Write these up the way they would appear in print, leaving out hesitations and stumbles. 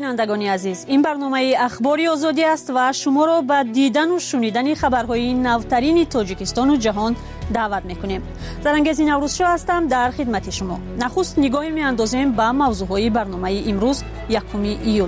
بینندگان عزیز، این برنامه اخباری آزادی است و شما را به دیدن و شنیدن خبرهای نوترین تاجیکستان و جهان دعوت میکنیم. زرنگزی نوروزشاه هستم در خدمت شما. نخست نگاهی میاندازیم به موضوعهای برنامه امروز 1 ایول.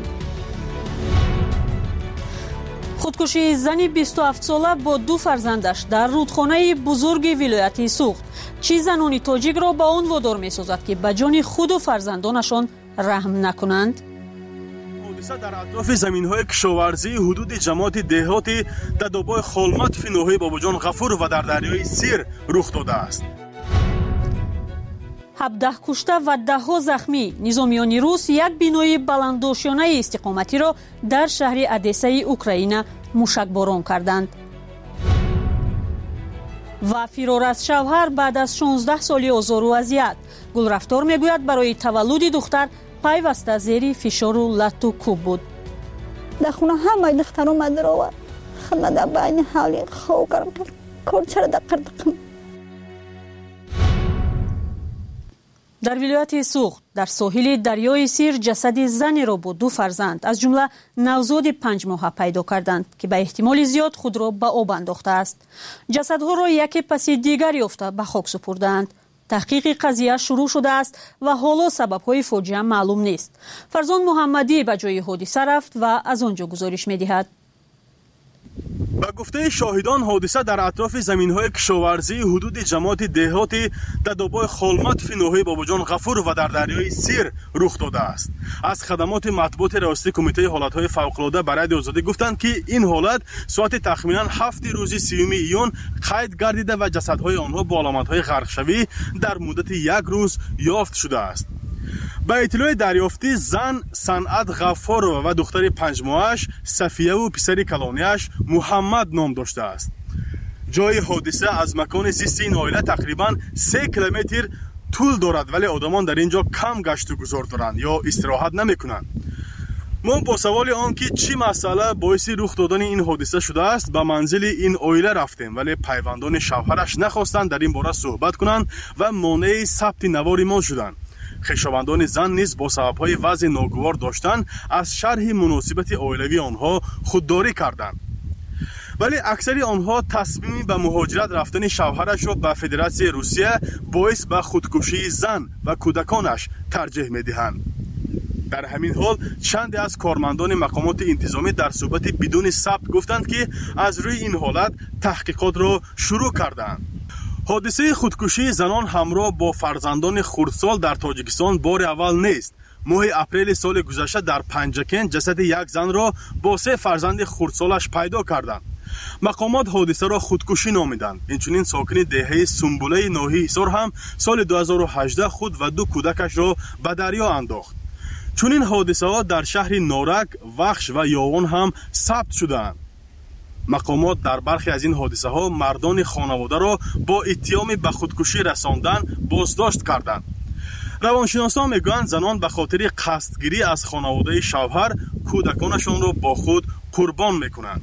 خودکشی زنی 27 ساله با 2 فرزندش در رودخانه بزرگ ولایت سوخت. چی زنان تاجیک را به آن وادار می‌سازد که به جان خود و فرزندانشان رحم نکنند؟ حادثه در اطراف زمین‌های کشاورزی حدود جماعت دهاتی دادوبای خولمت فی ناحیه باباجان غفور و در دریای سیر رخ داده است. 17 کشته و 10 زخمی. نظامیان روس یک بینای بلندداشتانه استقامتی را در شهر ادسه اوکراین موشکباران کردند. و فرار از شوهر بعد از 16 سالی آزار و اذیت. گلرفتار میگوید برای تولد دختر پیوسته زیر فشار و لط و کوب بود. در خونه همه دختر اومد رو خدمت در بین حالی خواه کردم کار چرا دقیقم. در ولایت سوخت در ساحل دریای سیر جسد زنی را با 2 فرزند از جمله نوزاد 5 ماهه پیدا کردند که به احتمال زیاد خود را به آب انداخته است. جسدها را یکی پس دیگر یافته به خاک سپردند. تحقیق قضیه شروع شده است و حالا سبب‌های فاجعه معلوم نیست. فرزان محمدی به جای حادثه رفت و از آنجا گزارش می‌دهد. به گفته شاهدان حادثه در اطراف زمین‌های کشاورزی حدود جماعت دهاتی دادوبای خولمت فی ناحیه باباجان غفور و در دریای سیر رخ داده است. از خدمات مطبوعات ریاستی کمیته حالت‌های فوق‌العاده برای آزادی گفتند که این حالت ساعت تخمیناً 7 روز 30 ایون قید گردیده و جسدهای آنها با علامت‌های غرقشوی در مدت 1 روز یافت شده است. به اطلاع دریافتی زن صنعت غفار و دختر 5 ماهش صفیه و پسر کلانیش محمد نام داشته است. جای حادثه از مکان زیست این عائله تقریباً 3 کیلومتر طول دارد ولی آدمان در اینجا کم گشت و گذار دارند یا استراحت نمی‌کنند. ما با سوال آن که چی مسئله باعث رخ دادن این حادثه شده است به منزل این عائله رفتیم ولی پیوندان شوهرش نخواستند در این باره صحبت کنند و مانع ثبت نوار ما شدند. خویشاوندان زن نیز با سبب‌های وضع ناگوار داشتن از شرح مناسبت عائلوی آنها خودداری کردند. ولی اکثر آنها تصمیم به مهاجرت رفتن شوهرش را به فدراسیون روسیه باعث به خودکشی زن و کودکانش ترجیح می‌دهند. در همین حال چند از کارمندان مقامات انتظامی در صحبت بدون ثبت گفتند که از روی این حالت تحقیقات را شروع کردند. حادثه خودکشی زنان همراه با فرزندان خردسال در تاجیکستان بار اول نیست. ماه اپریل سال گذشته در پنجکن جسد یک زن را با 3 فرزند خردسالش پیدا کردند. مقامات حادثه را خودکشی نامیدند. اینچنین ساکن دهه سنبوله ناحیه حصار هم سال 2018 خود و 2 کودکش را به دریا انداخت. چنین حادثه ها در شهر نارک، وخش و یاوان هم ثبت شدند. مقامات در برخی از این حادثه ها مردان خانواده را با اتهام به خودکشی رساندن بازداشت کردند. روانشناسان میگویند زنان به خاطر قصدگیری از خانواده شوهر کودکانشان را با خود قربان میکنند.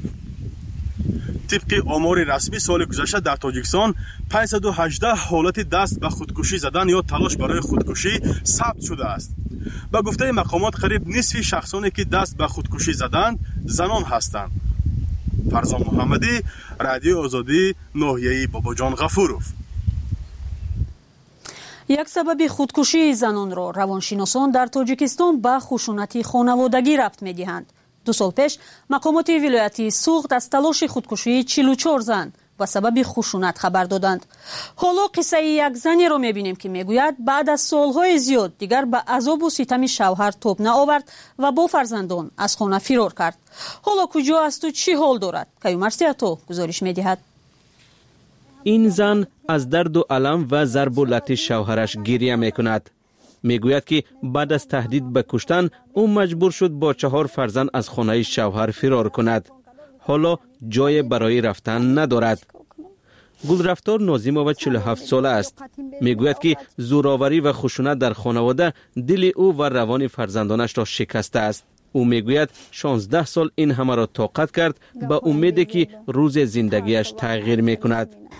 طبق آمار رسمی سال گذشته در تاجیکستان 518 حالت دست به خودکشی زدن یا تلاش برای خودکشی ثبت شده است. به گفته مقامات قریب نصف شخصانی که دست به خودکشی زدند زنان هستند. فرزان محمدی، رادیو آزادی، ناحیه باباجان غفوروف. یک سبب خودکشی زنان را روانشناسان در تاجیکستان به خشونت خانوادگی ربط می‌دهند. 2 سال پیش مقامات ولایت سوخت از تلاش خودکشی 44 زن و سبب خشونت خبر دادند. حالا قصه یک زنی را می‌بینیم که میگوید بعد از سالهای زیاد دیگر به عذاب و ستم شوهر تاب نآورد و با فرزندان از خانه فرار کرد. حالا کجا است و چی حال دارد؟ کیومرسیاتو گزارش می‌دهد. این زن از درد و الم و ضرب و لط شوهرش گریه می‌کند. میگوید که بعد از تهدید به کشتن او مجبور شد با 4 فرزند از خانه شوهر فرار کند. حالا جای برای رفتن ندارد. گلرفتار نازیمووا 47 ساله است. میگوید که زورآوری و خشونت در خانواده دل او و روان فرزندانش را شکسته است. او میگوید 16 سال این همه را طاقت کرد به امید که روز زندگیش تغییر میکند.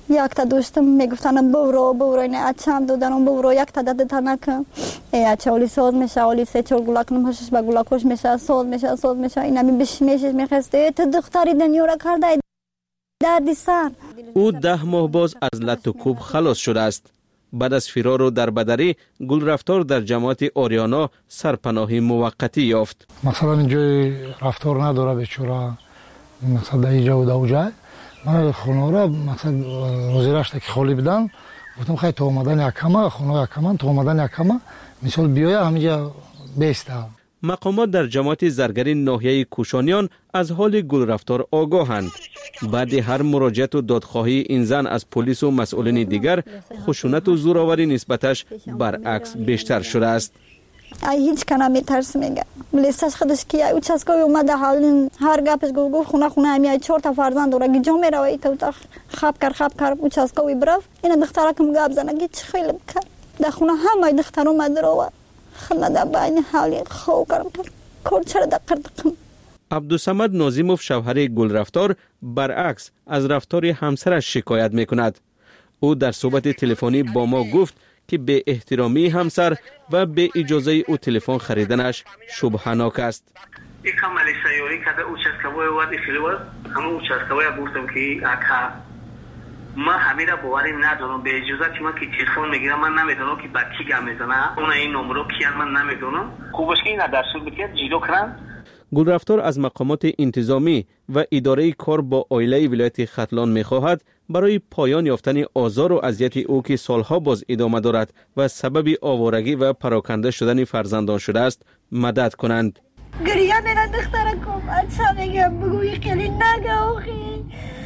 یک تا دوستم میگفتن برو اینا اچم دادن برو یک تا دادن نکن اچولی ساز میشه اولی سه چهار گلاک نمیشش با گلاکش میشه ساز میشه اینا میشه میخسته تو دختری دنیا را کرده دردی سر. او 10 ماه باز از لت و کوب خلاص شده است. بعد از فرار و دربدری گل رفتار در جماعت آریانا سرپناهی موقتی یافت. مثلا اینجا رفتار نداره بیچاره، مثلا اینجا و اونجا من خونه را مثلا روزیرش که خالی بدن گفتم خیلی تو اومدن یکمه خونه یکمه تو اومدن یکمه مثال بیاید همینجا بیسته. مقامات در جماعت زرگری ناحیه کوشانیان از حال گل رفتار آگاهند. بعد هر مراجعت و دادخواهی این زن از پلیس و مسئولین دیگر خشونت و زورآوری نسبتش برعکس بیشتر شده است. هیچ کنه میترس میگه لیستش خودش که اوچسکوی اومده حال هر گپش گفت خونه همیای 4 تا فرزند داره گیجا میروی تو خاب کر اوچسکوی برف این دختره که گپ زنه گیج خیلی بکر در خونه همه دختر اومده رو خلنده بین حالی خو کردم کور چرا دقیقم. عبدالصمد نازیموف شوهر گل رفتار برعکس از رفتار همسرش شکایت میکند. او در صحبت تلفنی با ما گفت که به احترامی همسر و به اجازه او تلفن خریدنش شبهناک است. یکم ملیسایوری کده اوچسکوی وادی خیلیوار همه اوچسکوی گفتم که اکا ما همه را باوریم ندارم به اجازه که من که تلفن میگیرم من نمیدونم که با کی گپ میزنه اون این نمره کیان من نمیدونم خوبش که اینا در صورت بکرد جیدو کردن. گل رفتار از مقامات انتظامی و اداره کار با عائله ولایت ختلان می‌خواهد برای پایان یافتن آزار و اذیت او که سالها باز ادامه دارد و سبب آوارگی و پراکنده شدن فرزندان شده است مدد کنند. گریه میرن دختره کم اچھا میگم بگوی خیلی نگاهی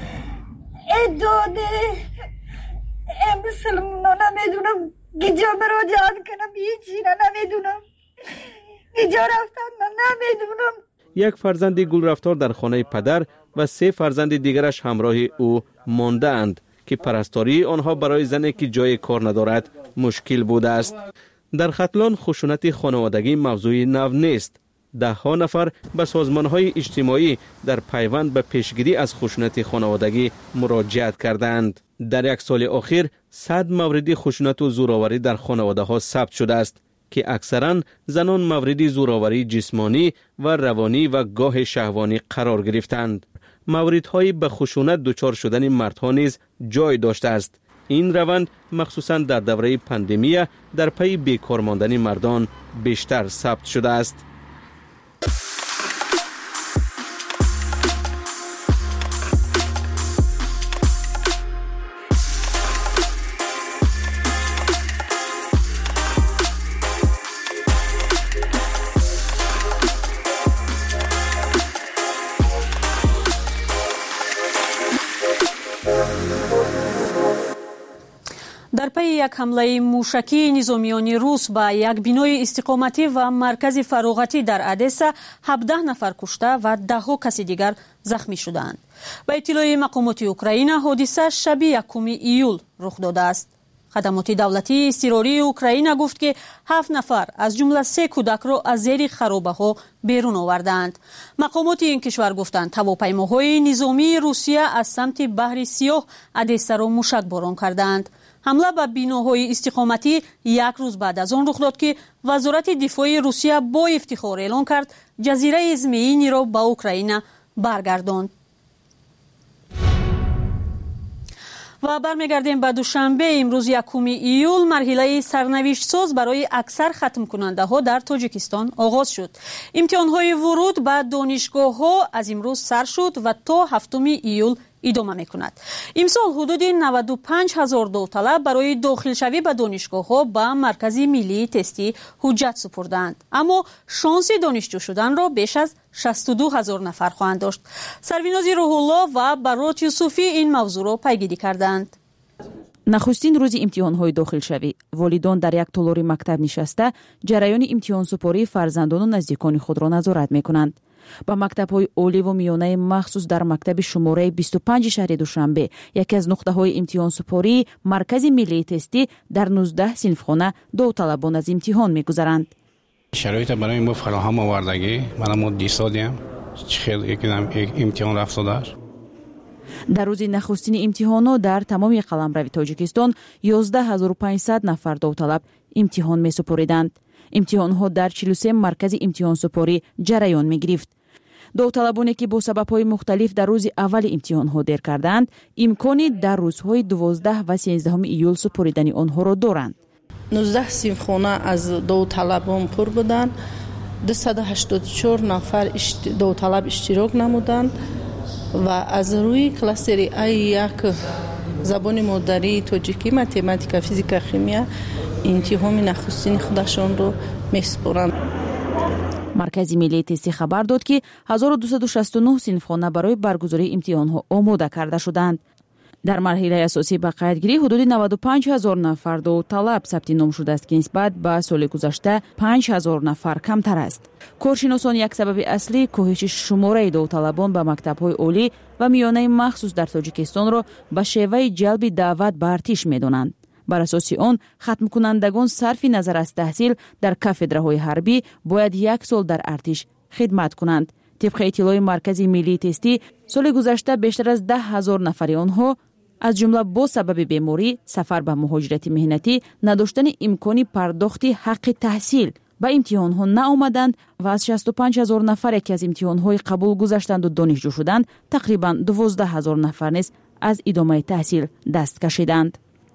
ای داده ای مسلمان نمیدونم گیجا مراجعت کنم هیچی نمیدونم گیجا رفتن من نمیدونم. یک فرزند گل رفتار در خانه پدر و 3 فرزند دیگرش همراه او مانده اند که پرستاری آنها برای زنی که جای کار ندارد مشکل بوده است. در ختلان خشونت خانوادگی موضوع نو نیست. 10 نفر به سازمان‌های اجتماعی در پیوند به پیشگیری از خشونت خانوادگی مراجعت کردند. در 1 سال اخیر 100 مورد خشونت و زورآوری در خانواده‌ها ثبت شده است که اکثراً زنان مورد زورآوری جسمانی و روانی و گاه شهوانی قرار گرفتند. موردهای به خشونت دچار شدن مردها نیز جای داشته است. این روند مخصوصاً در دوره پاندمی در پی بیکار ماندن مردان بیشتر ثبت شده است. در پی یک حمله موشکی نظامیان روس به یک بینای استقامتی و مرکز فراغتی در ادسا 17 نفر کشته و 10 کس دیگر زخمی شدند. به اطلاع مقامات اوکراین حادثه شب 1 ایول رخ داده است. خدمات دولتی اضطراری اوکراین گفت که 7 نفر از جمله 3 کودک را از زیر خرابه‌ها بیرون آوردند. مقامات این کشور گفتند هواپیماهای نظامی روسیه از سمت بحر سیاه ادسا را موشکباران کردند. حمله به بیناهای استقامتی 1 روز بعد از آن رخ داد که وزارت دفاع روسیه با افتخار اعلام کرد جزیره ازمینی را به اوکراین برگرداند. و برمیگردیم به دوشنبه امروز 1 ایول مرحله سرنوشت ساز برای اکثر ختم کننده ها در تاجیکستان آغاز شد. امتحان های ورود به دانشگاه ها از امروز سر شد و تا 7 ایول ادامه میکند. امسال حدود 95,000 داوطلب برای داخل شوی به دانشگاه ها به مرکز ملی تستی حجت سپردند، اما شانس دانشجو شدن را بیش از 62,000 نفر خواهند داشت. سرویناز روح الله و برات یوسفی این موضوع را پیگیری کردند. نخستین روز امتحان‌های داخلشوی والدان در یک تالار مکتب نشسته جریان امتحان سپاری فرزندان و نزدیکان خود را نظارت می‌کنند. با مکتب‌های عالی و میانه مخصوص در مکتب شماره 25 شهر دوشنبه یکی از نقطه‌های امتحان سپاری مرکز ملی تستی در 19 صنفخانه داوطلبان از امتحان می‌گذرند. شرایط برای ما فراهم آوردگی من مدتی سالیم خیلی امتحان رفت داشت дар рӯзи нахустини имтиҳонот дар тамоми қаламрави тоҷикистон 11500 нафар довталаб имтиҳон месупориданд. имтиҳонҳо дар 43 маркази имтиҳонсупорӣ ҷараён мегирифт. довталабоне ки бо сабабҳои мухталиф дар рӯзи аввали имтиҳонҳо дер карданд, имкони дар рӯзҳои 12 ва 13 июл супоридани онҳоро доранд. 19 синфхона аз довталабон пур буданд. 284 нафар довталаб иштирок намуданд ва аз рӯи кластери А1 забони модарии тоҷикӣ, математика, физика, химия имтиҳони нахустини худашонро месупоранд. маркази миллии тестӣ хабар дод ки 1269 синфхона барои баргузории имтиҳонҳо омода карда шуданд. дар марҳилаи асосӣ ба қайдгирӣ ҳудуди 95 000 нафар довталаб сабти ном шудааст ки нисбат ба соли гузашта 5 000 нафар камтар аст. коршиносон як сабаби аслии коҳиши шумораи довталабон ба мактабҳои олӣ ва миёнаи махсус дар тоҷикистонро ба шеваи ҷалби даъват ба артиш медонанд. бар асоси он хатмкунандагон сарфи назар аз таҳсил дар кафедраҳои ҳарбӣ бояд 1 сол дар артиш хидмат кунанд. тибқи иттилои маркази миллии тестӣ соли гузашта бештар аз 10 000 нафари онҳо аз ҷумла бо сабаби беморӣ, сафар ба муҳоҷирати меҳнатӣ, надоштани имкони пардохти ҳаққи таҳсил ба имтиҳонҳо наомаданд ва аз 65 000 нафаре ки аз имтиҳонҳои қабул гузаштанду донишҷӯ шуданд, тақрибан 12 000 нафар низ аз идомаи таҳсил даст кашиданд.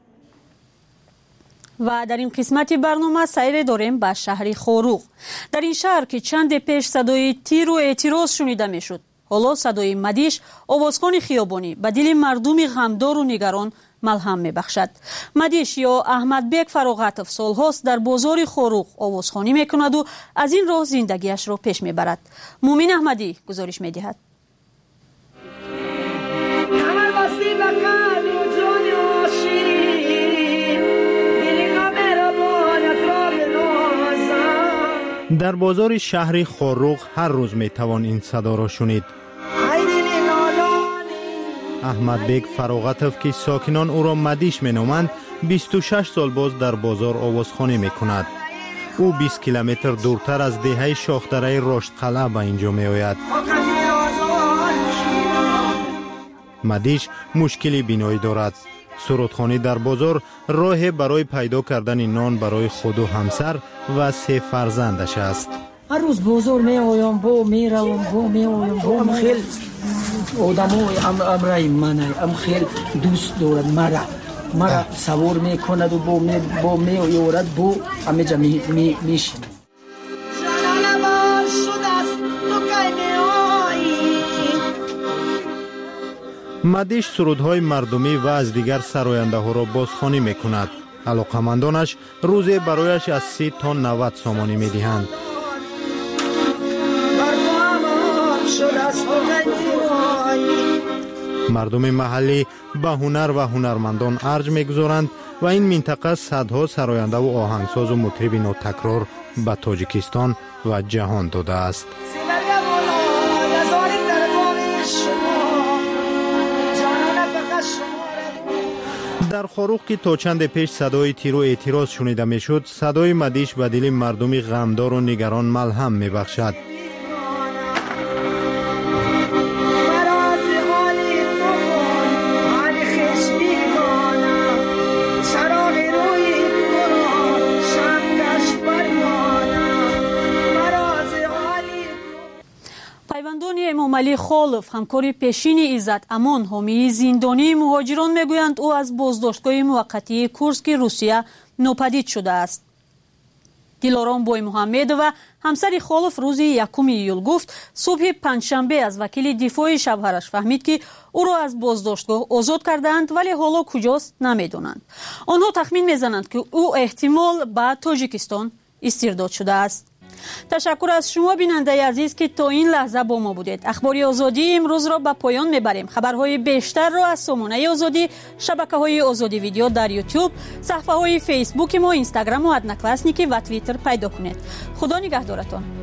ва дар ин қисмати барнома сайре дорем ба шаҳри Хоруғ. дар ин шаҳр ки чанде пеш садои тиру эътироз шунида мешуд, ҳоло садои Мадиш, овозхони хиёбонӣ ба дили мардуми ғамдору нигарон малҳам мебахшад. Мадиш ё Аҳмадбек Фароғатов солҳост дар бозори Хоруғ овозхонӣ мекунаду аз ин роҳ зиндагиашро пеш мебарад. Мумин Аҳмадӣ гузориш медиҳад. در بازار شهر خوروغ هر روز میتوان این صدا را شنید. احمدبک فراغتوف که ساکنان او را مدیش مینامند 26 سال باز در بازار آوازخوانی میکند. او 20 کیلومتر دورتر از دهه شاخدره رشدقلعه به اینجا میآید. مدیش مشکلی بینایی دارد. سرودخوانی در بازار راه برای پیدا کردن نان برای خود و همسر و 3 فرزندش است. هر روز بازار می آیم با می روم با می آیم با خیلی آدمای امرای منه ام خیلی دوست دارد مرا سوار میکند و با می آورد با همه جا میشیم. مدیش سرودهای مردمی و از دیگر سراینده ها را بازخوانی می کند. علاقمندانش روزی برایش از 30 تا 90 سامانی می دهند. مردم محلی به هنر و هنرمندان ارج می گذارند و این منطقه صدها سراینده و آهنگساز و مطرب نوتکرار به تاجیکستان و جهان داده است. در خوروغ که تا چند پیش صدای تیر و اعتراض شنیده می شد، صدای مدیش به دل مردم غمدار و نگران ملهم می بخشد. امامعلی خولف همکاری پیشین عزت امان حامی زندانی مهاجران میگویند او از بازداشتگاه موقتی کورسک روسیه ناپدید شده است. دلارام بوی محمد و همسر خولف روز 1 ایول گفت صبح پنجشنبه از وکیل دفاع شوهرش فهمید که او را از بازداشتگاه آزاد کردند ولی حالا کجاست نمیدونند. آنها تخمین میزنند که او احتمال به تاجیکستان استرداد شده است. تشکر از شما بیننده عزیز که تا این لحظه با ما بودید. اخباری آزادی امروز را به پایان میبریم. خبرهای بیشتر را از سامانه آزادی، شبکه‌های آزادی ویدیو در یوتیوب، صفحه‌های فیسبوک ما، اینستاگرام و ادناکلاسنیکی و توییتر پیدا کنید. خدا نگهدارتان.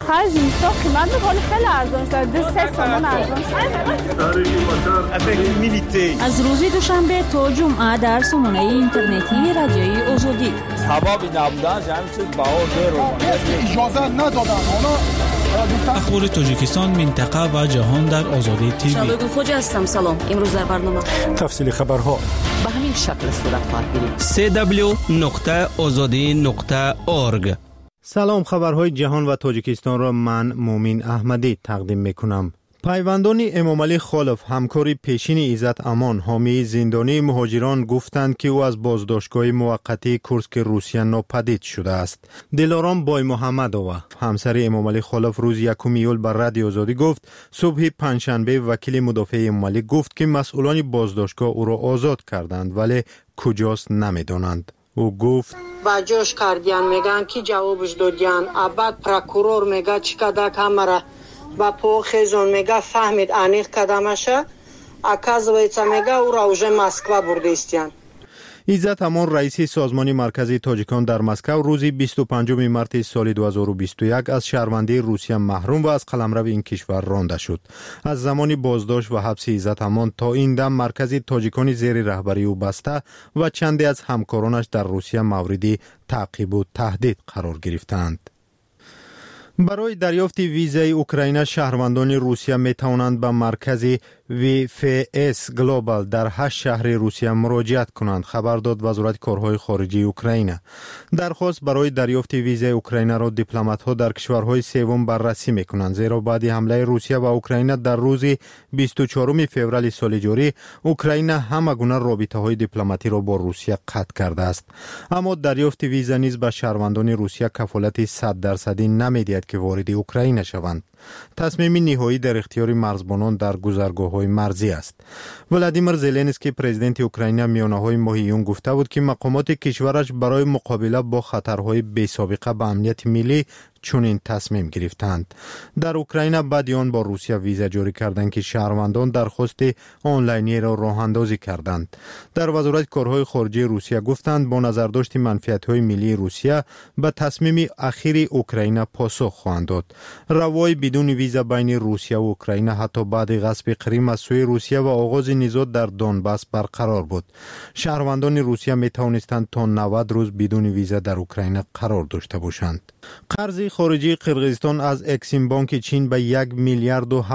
بالاخره زمستان قیمت میکنه خیلی ارزان شده 3 تومان ارزان شده. از روز دوشنبه تا جمعه در سامانه اینترنتی رادیوی آزادی هوا نبودن همین چیز بهار اجازه ندادن. اخبار تاجیکستان، منطقه و جهان در آزادی تیوی. شبگون خوجا هستم. سلام. امروز در برنامه تفصیل خبرها به همین شکل صورت خواهد گرفت. www.azadi.org. سلام، خبرهای جهان و تاجیکستان را من مومین احمدی تقدیم میکنم. پیوندان امامعلی خالف، همکار پیشین عزت امان، حامی زندانی مهاجران گفتند که او از بازداشتگاه موقتی کورسک روسیه ناپدید شده است. دلارام بای محمدова، همسر امامعلی خالف، روز 1 ایول بر رادیو آزادی گفت صبح پنجشنبه وکیل مدافع امامعلی گفت که مسئولان بازداشتگاه او را آزاد کردند ولی کجاست نمیدانند. او گفت با جوش کردیان میگن که جوابش دادیان. بعد پروکورور میگه چیکار کامرا با پوخزون میگه فهمید انیق کدامشه. اکازویتsa میگه او را уже مسکو برده استیان. عزت امان رئیس سازمان مرکزی تاجیکان در مسکو روز 25 مارس سال 2021 از شهروندی روسیه محروم و از قلمرو این کشور رانده شد. از زمان بازداشت و حبس عزت امان تا این دم مرکزی تاجیکان زیر رهبری او بسته و چندی از همکارانش در روسیه مورد تعقیب و تهدید قرار گرفتند. برای دریافت ویزای اوکراین شهروندان روسیه می توانند به مرکز VFS گلوبال در 8 شهر روسیه مراجعت کنند، خبر داد وزارت کارهای خارجه اوکراین. درخواست برای دریافت ویزای اوکراین را دیپلمات ها در کشورهای سوم بررسی می کنند، زیرا بعد حمله روسیه و اوکراین در روز 24 فوریه سال جاری اوکراین همه گونه رابطه های دیپلماتی را با روسیه قطع کرده است. اما دریافت ویزا نیز به شهروندان روسیه کفالت 100% نمیدهد که وارد اوکراین شوند. تصمیم نهایی در اختیار مرزبانان در گذرگاه‌های مرزی است. ولادیمیر زلنسکی پرزیدنت اوکراین میانه‌های ماه ایون گفته بود که مقامات کشورش برای مقابله با خطرهای بی‌سابقه به امنیت ملی چنین تصمیم گرفتند. در اوکراین بعد آن با روسیه ویزا جاری کردند که شهروندان درخواست آنلاینی را راه اندازی کردند. در وزارت کارهای خارجه روسیه گفتند با نظرداشت منفعت‌های ملی روسیه به تصمیم اخیر اوکراین پاسخ خواهند داد. روای بدون ویزا بین روسیه و اوکراین حتی بعد غصب کریم از سوی روسیه و آغاز نزاع در دونباس برقرار بود. شهروندان روسیه می توانستند تا 90 روز بدون ویزا در اوکراین قرار داشته باشند. قرض خارجی قرقیزستان از اکسیم بانک چین به 1 میلیارد و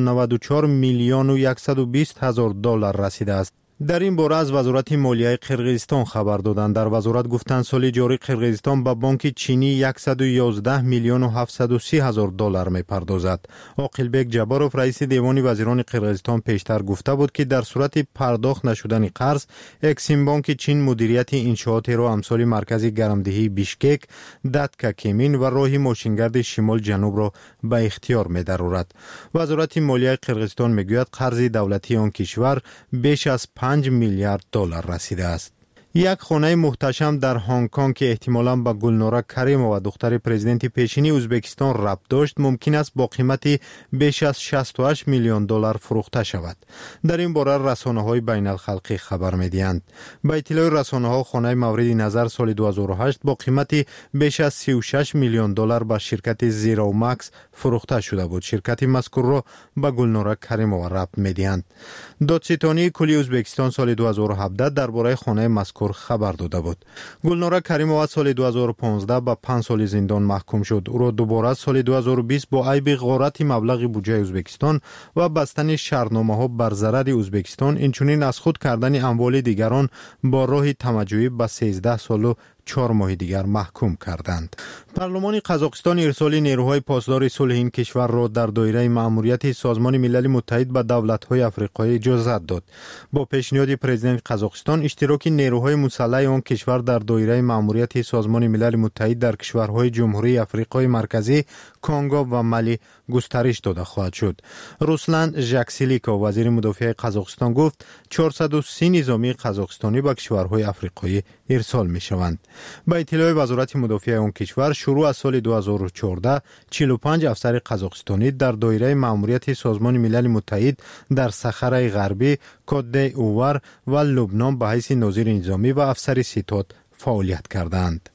794 میلیون و 120 هزار دلار رسیده است. در این باره از وزارت مالیه قرقیزستان خبر دادند. در وزارت گفتند سال جاری قرقیزستان به بانک چینی 111 میلیون و 730 هزار دلار می‌پردازد. عاقلبک جباروف رئیس دیوان وزیران قرقیزستان پیشتر گفته بود که در صورت پرداخت نشدن قرض اکسیم بانک چین مدیریت انشاءات را امثال مرکز گرمدهی بیشکک، داتکا کمین و راه ماشینگرد شمال جنوب را به اختیار می‌درآورد. وزارت مالیه قرقیزستان میگوید قرض دولتی آن کشور بیش از 5 میلیارد دلار رسیده است. یک خانه محتشم در هنگ کنگ که احتمالاً به گلنورا کریمووا دختر پرزیدنت پیشین ازبکستان ربط داشت ممکن است با قیمت بیش از 68 میلیون دلار فروخته شود. در این باره رسانه‌های بین الخلقی خبر می‌دهند. به اطلاع رسانه‌ها خانه مورد نظر سال 2008 با قیمت بیش از 36 میلیون دلار به شرکت زیرو ماکس فروخته شده بود. شرکت مذکور را به گلنورا کریمووا ربط می‌دهند. دادستانی کلی ازبکستان سال 2017 درباره خانه مذکور خبر داده بود. گلنورا کریمووا سال 2015 به 5 سال زندان محکوم شد. او را دوباره سال 2020 با عیب غارت مبلغ بودجه ازبکستان و بستن شرطنامه‌ها بر ضرر ازبکستان اینچنین از خود کردن اموال دیگران با راه تمجیدی به 13 سال و 4 ماه دیگر محکوم کردند. پارلمان قزاقستان ارسال نیروهای پاسدار صلح این کشور را در دایره مأموریت سازمان ملل متحد به دولت‌های آفریقایی اجازت داد. با پیشنهاد پرزیدنت قزاقستان اشتراک نیروهای مسلح آن کشور در دایره مأموریت سازمان ملل متحد در کشورهای جمهوری آفریقای مرکزی، کنگو و مالی گسترش داده خواهد شد. روسلان ژاکسیلیکو وزیر مدافع قزاقستان گفت 430 نظامی قزاقستانی به کشورهای آفریقایی ارسال می‌شوند. با اطلاع وزارت مدافع آن کشور شروع از سال 2014 45 افسر قزاقستانی در دایره مأموریت سازمان ملل متحد در صحرای غربی، کد اوور و لبنان به حیث ناظر نظامی و افسر ستاد فعالیت کردند.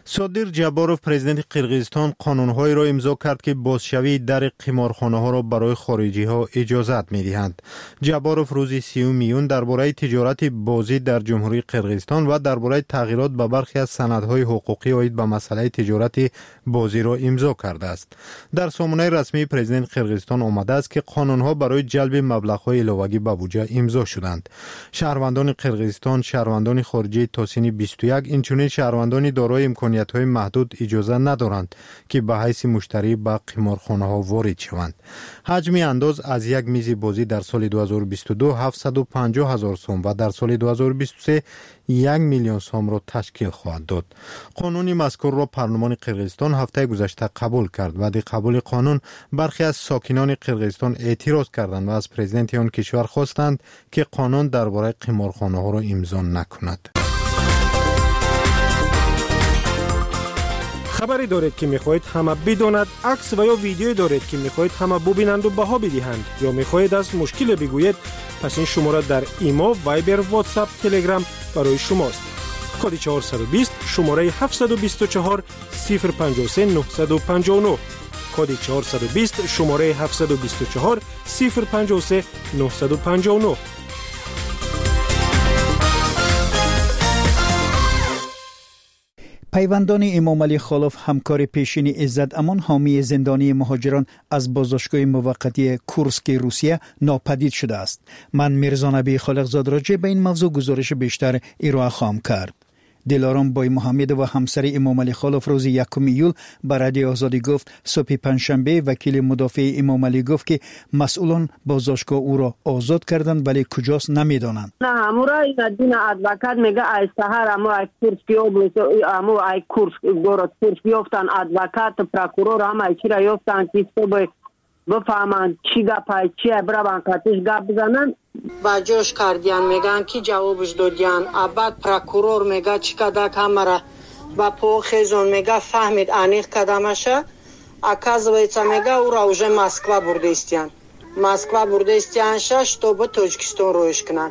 صادر جباروف پرزیدنت قرقیزستان قانون‌هایی را امضا کرد که بازشوی در قمارخانه‌ها را برای خارجی‌ها اجازت می‌دهند. جباروف روز 30 میون درباره تجارت بازی در جمهوری قرقیزستان و درباره تغییرات به برخی از سندهای حقوقی آید به مسئله تجارت بازی را امضا کرده است. در سامانه رسمی پرزیدنت قرقیزستان آمده است که قانون‌ها برای جلب مبلغ‌های علاوه‌ای به بودجه امضا شدند. شهروندان قرقیزستان، شهروندان خارجی تا سن 21 اینچنین شهروندان دارای امکانیت‌های محدود اجازه ندارند که به حیث مشتری به قمارخانه‌ها وارد شوند. حجم انداز از یک میز بازی در سال 2022 750,000 سوم و در سال 2023 1 میلیون سوم را تشکیل خواهد داد. قانون مذکور را پارلمان قرقیزستان هفته گذشته قبول کرد و در قبول قانون برخی از ساکنان قرقیزستان اعتراض کردند و از پرزیدنت آن کشور خواستند که قانون درباره قمارخانه‌ها را امضا نکند. خبری دارید که میخواهید همه بداند، عکس و یا ویدیویی دارید که میخواهید همه ببینند و بها بدهند یا میخواهید از مشکل بگویید، پس این شماره در ایما، وایبر، واتساپ، تلگرام برای شماست. کد 420 شماره 724 053 959 کد 420 شماره 724 053 959. پیوندان امام علی خالف همکار پیشین عزت امان حامی زندانی مهاجران از بازداشتگاه موقتی کورسک روسیه ناپدید شده است. من میرزا نبی خالقزاد راجع به این موضوع گزارش بیشتر ارائه خواهم کرد. دلارام بای محمد و همسر امام علی خالف روز 1 ایول به رادیو آزادی گفت صبح پنجشنبه وکیل مدافع امام علی گفت که مسئولان بازداشتگاه او را آزاد کردند ولی کجاست نمیدانند. نه همورا این دین ادوکات میگه از سحر اما کورسکی اما ای کورس گورت کورس یافتن ادوکات پروکورور هم چیرا یافتن که صبح بفهمند چی گپای چی برابر کاتش گپ بزنن با جوش کردیان میگن که جوابش دادیان. بعد پروکورور میگه چیکار کامرا با پوخزون میگه فهمید انیق کدامشه. оказывается میگه او را уже مسکو برده استیان. مسکو برده استیان شش تو به تاجیکستان روش کنن.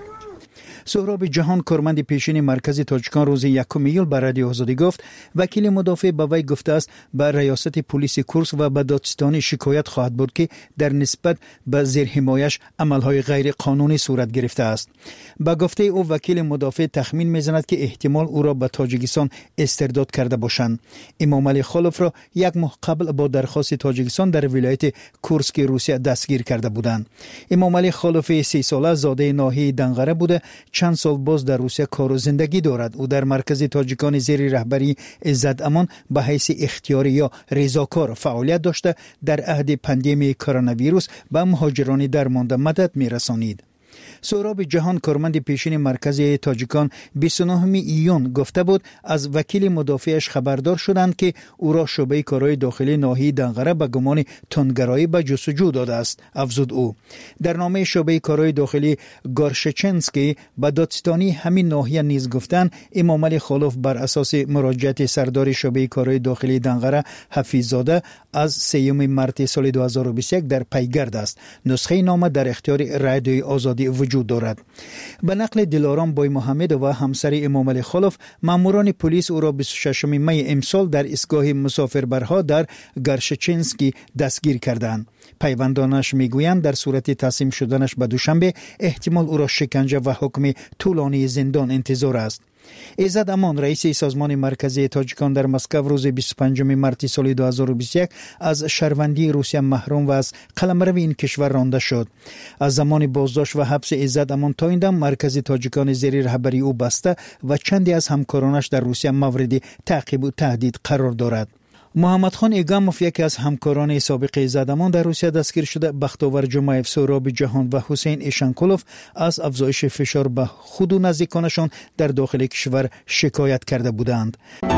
سهراب جهان کارمند پیشین مرکز تاجیکان روز 1 ایول به رادیو آزادی گفت وکیل مدافع به وی گفته است به ریاست پلیس کورس و به دادستانی شکایت خواهد بود که در نسبت به زیر حمایش عملهای غیر قانونی صورت گرفته است. به گفته او وکیل مدافع تخمین میزند که احتمال او را به تاجیکستان استرداد کرده باشند. امام علی خالف را 1 ماه قبل با درخواست تاجیکستان در ولایت کورسک روسیه دستگیر کرده بودند. امام علی خالف 30 ساله زاده ناحیه دنغره بوده، چند سال باز در روسیه کار و زندگی دارد. او در مرکز تاجیکان زیر رهبری عزت امان به حیث اختیاری یا رضاکار فعالیت داشته در عهد پاندمی کرونا ویروس به مهاجران درمانده مدد می‌رسانید. سهراب جهان کارمند پیشین مرکز تاجیکان 29 ایون گفته بود از وکیل مدافعش خبردار شدند که او را شعبه کارهای داخلی ناحیه دنغره به گمان تندگرایی به جستجو داده است. افزود او در نامه شعبه کارهای داخلی گارشچنسکی به دادستانی همین ناحیه نیز گفتند امام علی خالف بر اساس مراجعت سردار شعبه کارهای داخلی دنغره حفیظزاده از 3 مارس سال 2021 در پیگرد است. نسخه نامه در اختیار رادیو آزادی وجود دارد. به نقل دلارام بای محمد و همسر امام علی خالف، ماموران پلیس او را 26 می امسال در ایستگاه مسافربرها در گارشچنسکی دستگیر کردند. پیوندانش میگویند در صورت تسلیم شدنش به دوشنبه احتمال او را شکنجه و حکم طولانی زندان انتظار است. عزت امان رئیس سازمان مرکزی تاجیکان در مسکو روز 25 مارس سال 2021 از شهروندی روسیه محروم و از قلمرو این کشور رانده شد. از زمان بازداشت و حبس عزت امان تا این دم مرکز تاجیکان زیر رهبری او بسته و چندی از همکارانش در روسیه مورد تعقیب و تهدید قرار دارد. محمد خان ایگاموف یکی از همکاران سابق عزت امان در روسیه دستگیر شده. بختاور جمعیف، سهراب جهان و حسین ایشانکولوف از افزایش فشار به خود و نزدیکانشان در داخل کشور شکایت کرده بودند.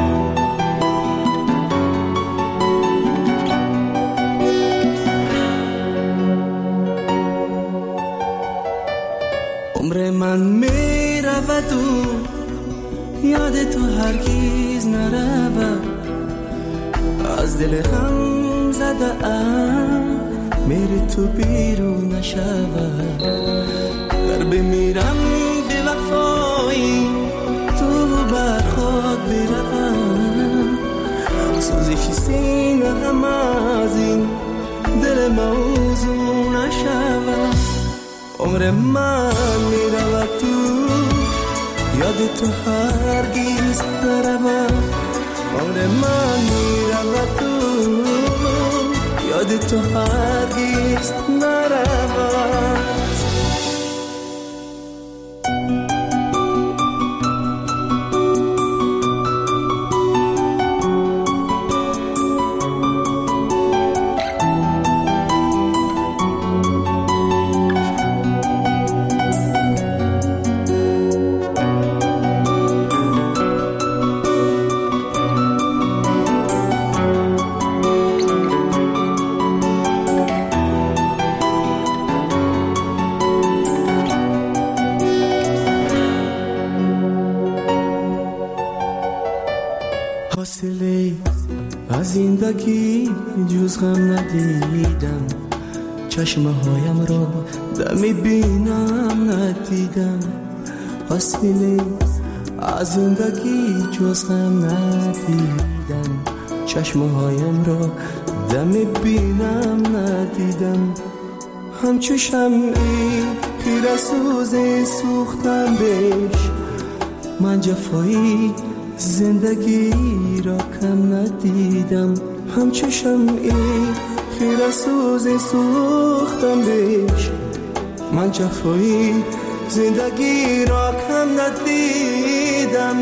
عمر من می رود و یاد تو هرگز نرود، از دل غم زده ام میری تو بیرون نشود. گر بمیرم به وفایی تو بر خود بروم، سوزش سینه غم از این دل موضوع نشود. عمر من میرود تو یاد تو هرگیز نرود. عمر من میرود تو یاد تو هرگیز نرود. از زندگی جز غم ندیدم، چشمه هایم را دمی بینم ندیدم. حاصله از زندگی جز غم ندیدم، چشمه هایم را دمی بینم ندیدم. همچو شمعی خیره سوزی سوختم بهش، من جفایی زندگی را کم ندیدم. همچو شمعی خیره سوزی سوختم بهش، من جفایی زندگی را کم ندیدم.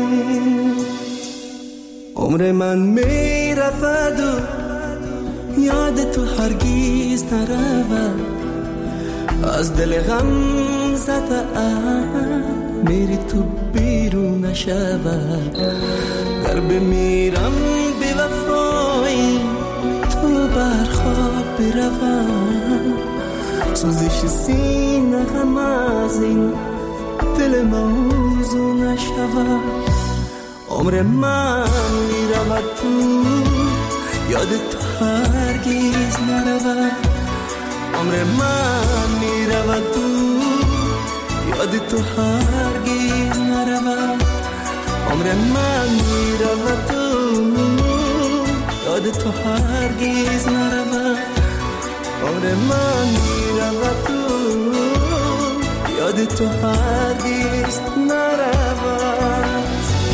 عمر من می رفت و یاد تو هرگیز نرود. از دل غم زده میری تو بیرون نشود. گر بمیرم بی وفایی تو برخواب بروم. سوزش سینه غم از این دل موضوع نشود. عمر من میرود تو یاد تو هرگیز نرود. عمر من میرود تو یاد تو هرگیز نرود. عمر من میرود تو یاد تو هرگیز نرود. عمر من میرود تو یاد تو هرگیز نرود.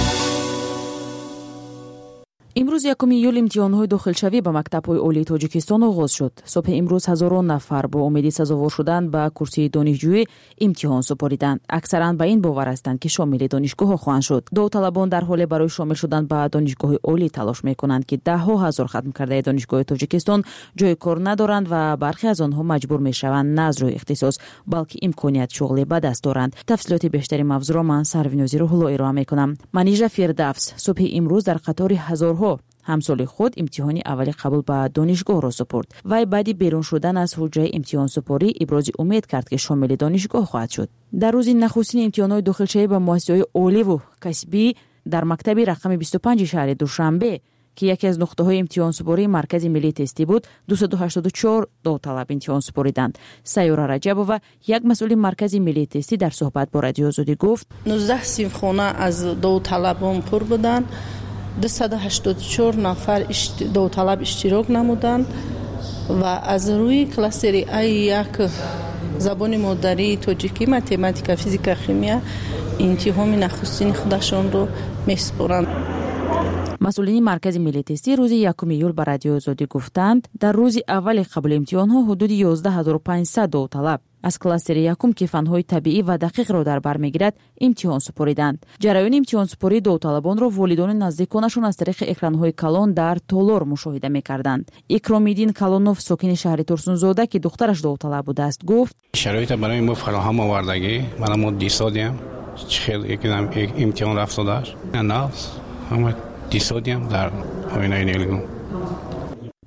امروز 1 ایول امتحان‌های داخلشوی به مکتب‌های عالی تاجیکستان آغاز شد. صبح امروز هزاران نفر با امید سزاوار شدن به کرسی دانشجویی امتحان سپاریدند. اکثرا به این باور هستند که شامل دانشگاه‌ها خواهند شد. داوطلبان در حال برای شامل شدن به دانشگاه عالی تلاش می‌کنند که ده‌ها هزار ختم کرده دانشگاه تاجیکستان جای کار ندارند و برخی از آنها مجبور می‌شوند نه از روی اختصاص بلکه امکانیت شغلی به دست دارند. تفصیلات بیشتری موضوع را من سروینازی رو ارائه می‌کنم. منیژه فردوس صبح امروز در قطار هزارها همسال خود امتحان اولی قبول به دانشگاه را سپرد. وی بعد بیرون شدن از حجره امتحان سپاری ابراز امید کرد که شامل دانشگاه خواهد شد. در روز نخستین امتحانات داخلشوی به مؤسسه‌های عالی و کسبی در مکتب رقم 25 شهر دوشنبه که یکی از نقطه‌های امتحان سپاری مرکز ملی تستی بود 284 داوطلب امتحان سپاریدند. سیاره رجبова یک مسئول مرکز ملی تستی در صحبت با رادیو آزادی گفت 19 صنفخانه از داوطلبان پر بودند. 284 نفر داوطلب اشتراک نمودند و از روی کلاستری A1 زبان مادری تاجیکی، متماتیک، فیزیک، شیمی امتحان نخستین خودشان را می‌سپارند. مسئولین مرکز ملی تستی روز 1 ایول به رادیو آزادی گفتند در روز اول قبول امتحان‌ها حدود 11500 داوطلب از کلاستر یکم که فن‌های طبیعی و دقیق را در بر می‌گیرد امتحان سپاریدند. جریان امتحان سپاری داوطلبان را والدان نزدیکانشان از طریق екранҳои کلان در تالار مشاهده می‌کردند. اکرام‌الدین کلانوف ساکن شهر ترسونزاده که دخترش داوطلب بود است گفت شرایط برای ما فراهم آوردگی من ما دیسادیم خیلی یکم امتحان رفت داشت نه همه دیسادیم در آینه نیلگون.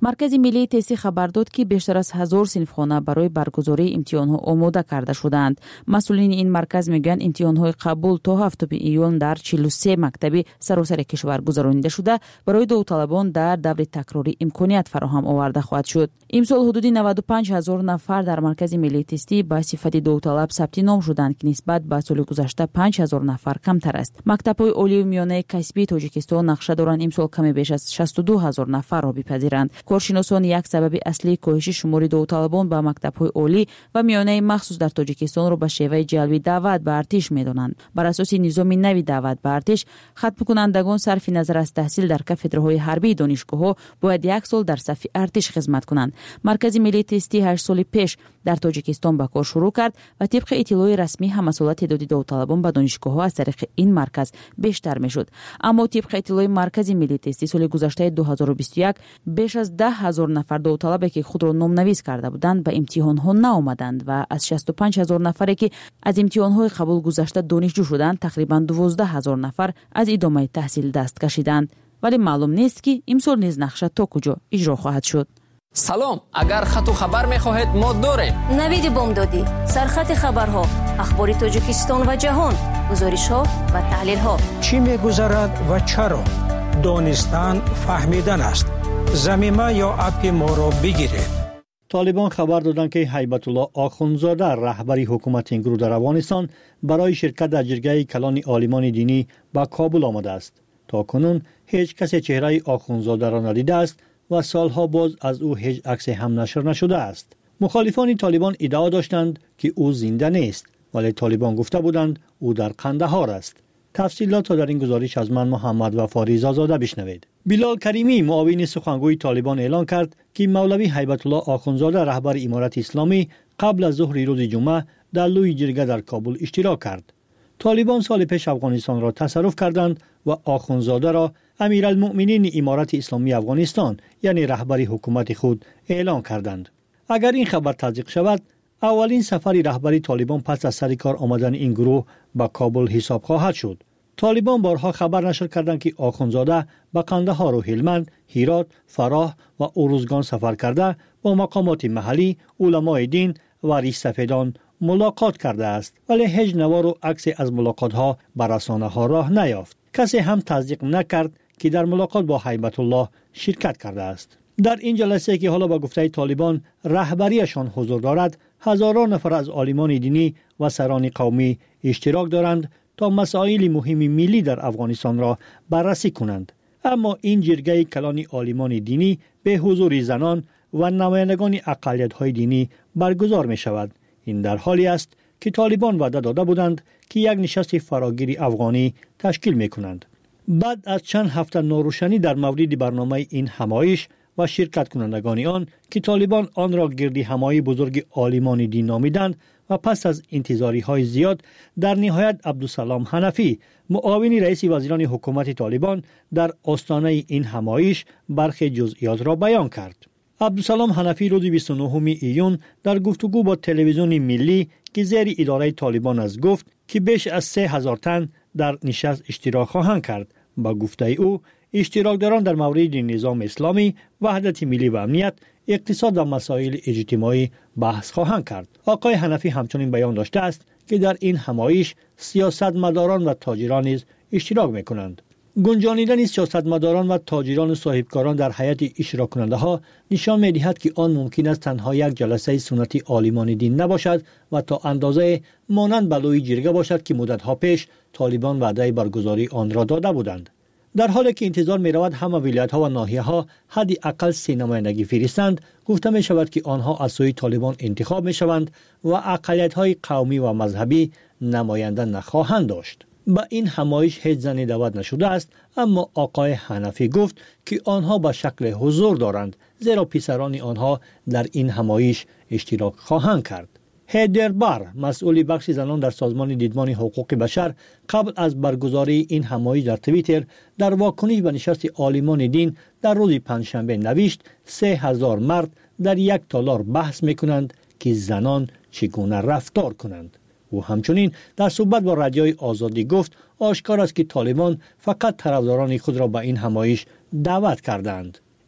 маркази миллии тести хабар дод ки бештар аз 1000 синфхона барои баргузории имтиҳонҳо омода карда шуданд. масъулини ин марказ мегӯянд имтиҳонҳои қабул то 7 июн дар 43 мактаби саросари кишвар гузаронида шуда барои довталабон дар даври такрорӣ имконият фароҳам оварда хоҳад шуд. имсол ҳудуди 95 000 нафар дар маркази миллии тестӣ ба сифати довталаб сабти ном шуданд ки нисбат ба соли гузашта 5 000 нафар камтар аст. мактабҳои олию миёнаи касбии тоҷикистон нақша доранд имсол каме беш аз 62 000 нафарро бипазиранд. коршиносон як сабаби аслии коҳиши шумори довталабон ба мактабҳои олӣ ва миёнаи махсус дар тоҷикистонро ба шеваи ҷалби даъват ба артиш медонанд. бар асоси низоми нави даъват ба артиш хатмкунандагон сарфи назар аз таҳсил дар кафедраҳои ҳарбии донишгоҳҳо бояд 1 сол дар сафи артиш хизмат kunand. маркази миллии тестӣ 8 соли пеш дар тоҷикистон ба кор шурӯъ кард ва тибқи иттилои расмӣ ҳамасола теъдоди довталабон ба донишгоҳҳо аз тариқи ин марказ бештар мешуд. аммо тибқи иттилои маркази миллии тестӣ соли гузаштаи 2021 беш аз 10 000 нафар довталабе ки худро номнавис карда буданд ба имтиҳонҳо наомаданд ва аз 65 000 нафаре ки аз имтиҳонҳои қабул гузашта донишҷӯ шуданд тақрибан 12 000 нафар аз идомаи таҳсил даст кашиданд. вале маълум нест ки имсол низ нақша то куҷо иҷро хоҳад шуд. салом, агар хату хабар мехоҳед мо дорем. навиди бомдодӣ, сархати хабарҳо, ахбори тоҷикистон ва ҷаҳон, гузоришҳо ва таҳлилҳо. чӣ мегузарад ва чаро? донистан фаҳмидан аст. замима ё апи моро бигиред. طالبان خبر دادند که هیبتالله آخوندزاده رهبری حکومت این گروه در افغانستان برای شرکت در جرگه کلان عالمان دینی به کابل آمده است. تا کنون هیچ کسی چهره آخوندزاده را ندیده است و سالها باز از او هیچ عکس هم نشر نشده است. مخالفان طالبان ادعا داشتند که او زنده نیست، ولی طالبان گفته بودند او در قندهار است. تفصیلات را در این گزارش از من محمد وفاری زاده بشنوید. بلال کریمی معاون سخنگوی طالبان اعلان کرد که مولوی هیبتالله آخوندزاده رهبر امارت اسلامی قبل از ظهر روز جمعه در لوی جرگه در کابل اشتراک کرد. طالبان سال پیش افغانستان را تصرف کردند و آخوندزاده را امیرالمؤمنین امارت اسلامی افغانستان یعنی رهبر حکومت خود اعلان کردند. اگر این خبر تصدیق شود، اولین سفر رهبری طالبان پس از سر کار آمدن این گروه به کابل حساب خواهد شد. طالبان بارها خبر نشر کردند که آخوندزاده به قندهار و هلمند، هرات، فراه و اروزگان سفر کرده با مقامات محلی، علمای دین و ریش سفیدان ملاقات کرده است، ولی هیچ نوار و عکس از ملاقات ها به رسانه ها راه نیافت. کسی هم تصدیق نکرد که در ملاقات با هیبتالله شرکت کرده است. در این جلسه که حالا با گفته طالبان رهبریشان حضور دارد، هزاران نفر از عالمان دینی و سران قومی اشتراک دارند تا مسائل مهم ملی در افغانستان را بررسی کنند. اما این جرگه کلان عالمان دینی به حضور زنان و نمایندگان اقلیت‌های دینی برگزار می شود. این در حالی است که طالبان وعده داده بودند که یک نشست فراگیر افغانی تشکیل می کنند. بعد از چند هفته ناروشنی در مورد برنامه این همایش و شرکت کنندگان آن که طالبان آن را گردی همایی بزرگ عالمان دین نامیدند و پس از انتظاری‌های زیاد در نهایت عبدالسلام حنفی معاون رئیس وزیران حکومت طالبان در آستانه این همایش برخی جزئیات را بیان کرد. عبدالسلام حنفی روز 29 ایون در گفتگو با تلویزیون ملی که زیر اداره طالبان است گفت که بیش از 3000 تن در نشست اشتراک خواهند کرد. با گفته او اشتراکداران در مورد نظام اسلامی، وحدت ملی و امنیت، اقتصاد و مسائل اجتماعی بحث خواهند کرد. آقای حنفی همچنین بیان داشته است که در این همایش سیاستمداران و تاجران نیز اشتراک می‌کنند. گنجانیدن سیاستمداران و تاجران و صاحبکاران در هیئت اشتراک کننده ها نشان می‌دهد که آن ممکن است تنها یک جلسه سنتی عالمان دین نباشد و تا اندازه مانند بلوی جرگه باشد که مدت‌ها پیش طالبان وعده برگزاری آن را داده بودند. در حالی که انتظار می رود همه ولایت‌ها و ناحیه‌ها حدی اقل 3 نمایندگی فرستند، گفته می شود که آنها از سوی طالبان انتخاب می شوند و اقلیت‌های قومی و مذهبی نماینده نخواهند داشت. با این همایش هیچ زنی دعوت نشده است، اما آقای حنفی گفت که آنها به شکل حضور دارند، زیرا پسران آنها در این همایش اشتراک خواهند کرد. هیدر بار، مسئول بخش زنان در سازمان دیدمان حقوق بشر، قبل از برگزاری این همایش در توییتر در واکنش به نشست عالمان دین در روز پنجشنبه نوشت 3000 مرد در یک تالار بحث میکنند که زنان چگونه رفتار کنند. او همچنین در صحبت با رادیوی آزادی گفت آشکار است که طالبان فقط طرفداران خود را به این همایش دعوت کردند.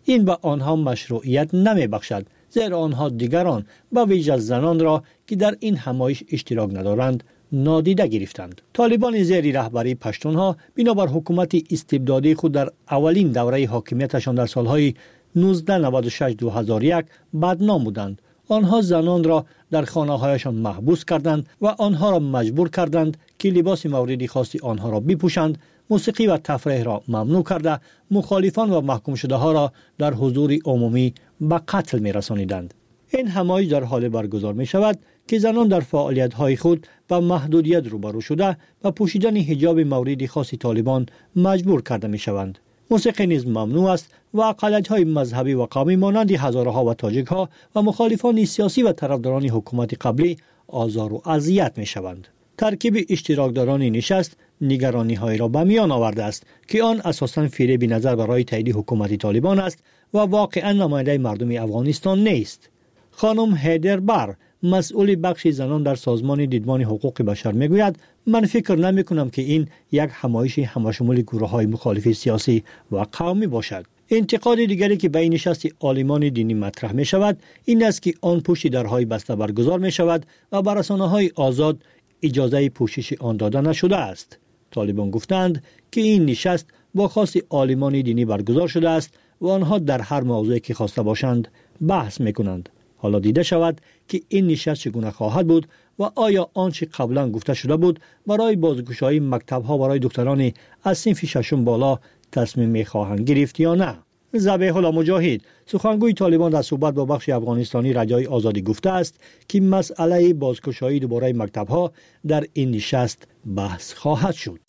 این به آنها مشروعیت نمیبخشد، زیرا آنها دیگران به ویژه زنان را که در این همایش اشتراک ندارند نادیده گرفتند. طالبان زیر رهبری پشتونها بنابر حکومت استبدادی خود در اولین دوره حاکمیتشان در سالهای 1996-2001 بدنام بودند. آنها زنان را در خانه‌هایشان محبوس کردند و آنها را مجبور کردند که لباس مورد خاص آنها را بپوشند، موسیقی و تفریح را ممنوع کرده، مخالفان و محکوم شده ها را در حضور عمومی به قتل می رسانیدند. این همایش در حال برگزار می شود که زنان در فعالیت های خود به محدودیت روبرو شده و پوشیدن حجاب مورد خاص طالبان مجبور کرده می شوند. موسیقی نیز ممنوع است و اقلیت‌های مذهبی و قومی مانند هزارها و تاجیک‌ها و مخالفان سیاسی و طرفداران حکومت قبلی آزار و اذیت می‌شوند. ترکیب اشتراکداران نشست نگرانی‌های را به میان آورده است که آن اساساً فریب نظر برای تایید حکومت طالبان است و واقعاً نماینده مردم افغانستان نیست. خانم هیدر بر، مسئول بخش زنان در سازمان دیدبان حقوق بشر میگوید: من فکر نمی کنم که این یک همایش همشمول گروه‌های مخالف سیاسی و قومی باشد. انتقاد دیگری که به این نشست عالمان دینی مطرح می شود این است که آن پشت درهای بسته برگزار می شود و بر رسانه‌های آزاد اجازه پوشش آن داده نشده است. طالبان گفتند که این نشست با خواست عالمان دینی برگزار شده است و آنها در هر موضوعی که خواسته باشند بحث می کنند. حالا دیده شود که این نشست چگونه خواهد بود و آیا آنچه قبلا گفته شده بود برای بازگشایی مکتب‌ها برای دختران از صنف ششم بالا تصمیم می‌خواهند گرفت یا نه. ذبیح الله مجاهد، سخنگوی طالبان در صحبت با بخش افغانستانی رجای آزادی گفته است که مسئله بازگشایی دوباره مکتب‌ها در این نشست بحث خواهد شد.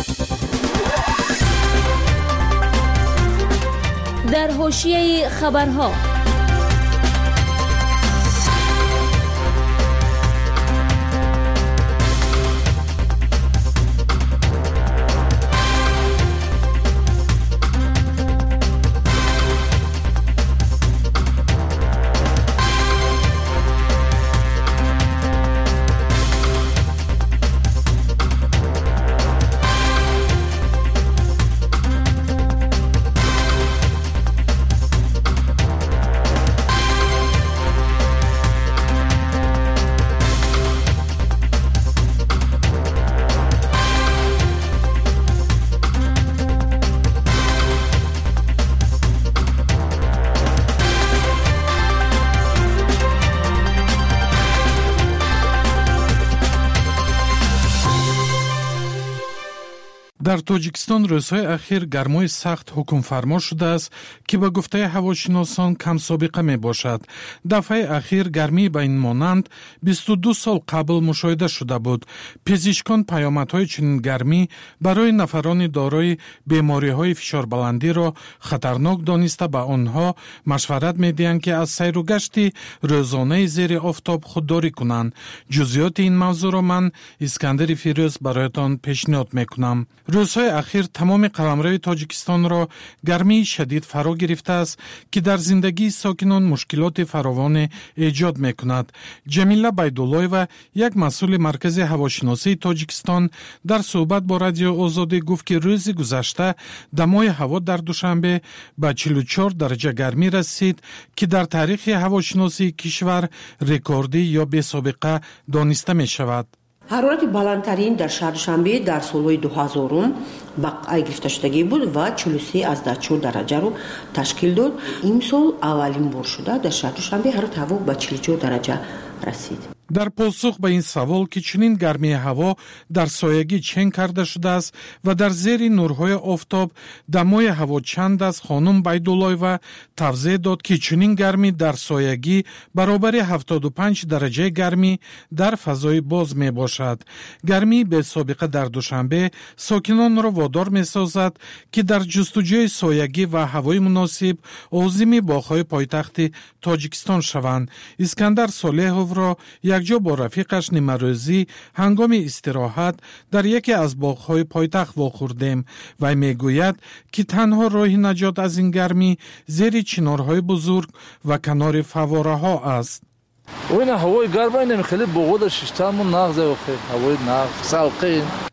در حاشیه خبرها در توجیکستان روزهای اخیر گرمای سخت حکم فرما شده است که به گفته هواشناسان کم سابقه می باشد. دفعه اخیر گرمی به این مانند 22 سال قبل مشاهده شده بود. پزشکان پیامدهای چنین گرمی برای نفران دارای بیماری‌های فشار بلندی را خطرناک دانسته به آنها مشورت می‌دهند که از سیر و گشت روزانه زیر آفتاب خودداری کنند. جزئیات این موضوع را من اسکندر فیروز برایتان پیشنهاد می‌کنم. روزهای اخیر تمام قلمرو تاجیکستان را گرمی شدید فرا گرفته است که در زندگی ساکنان مشکلات فراوان ایجاد می‌کند. جمیله بیدالله‌ایوا، یک مسئول مرکز هواشناسی تاجیکستان، در صحبت با رادیو آزادی گفت که روز گذشته دمای هوا در دوشنبه به 44 درجه گرمی رسید که در تاریخ هواشناسی کشور رکوردی یا بی‌سابقه دانسته می‌شود. حرارت بلندترین در شهر دوشنبه در سال 2000 با گرفته شدگی بود و 43.4 درجه رو تشکیل داد. این سال اولین بار شده در شهر دوشنبه حرارت هوا به 44 درجه رسید. در پاسخ به این سوال که چنین گرمی هوا در سایگی چنگ کرده شده است و در زیر نورهای آفتاب دمای هوا چند است، خانم بیدالله‌ایوا توضیح داد که چنین گرمی در سایگی برابر 75 درجه گرمی در فضای باز می باشد. گرمی به سابقه در دوشنبه ساکنان را وادار می سازد که در جستجوی سایگی و هوای مناسب عازم باغ‌های پایتخت تاجیکستان شوند. اسکندر صالحوف را یک جا با رفیقش نیمروزی هنگام استراحت در یکی از باغ‌های پایتخت واخوردیم و میگوید که تنها راه نجات از این گرمی زیر چنارهای بزرگ و کنار فواره ها است. وين هواي قربين خلي بوغودا ششتامو ناغزه وخي هواي ناغ سالقين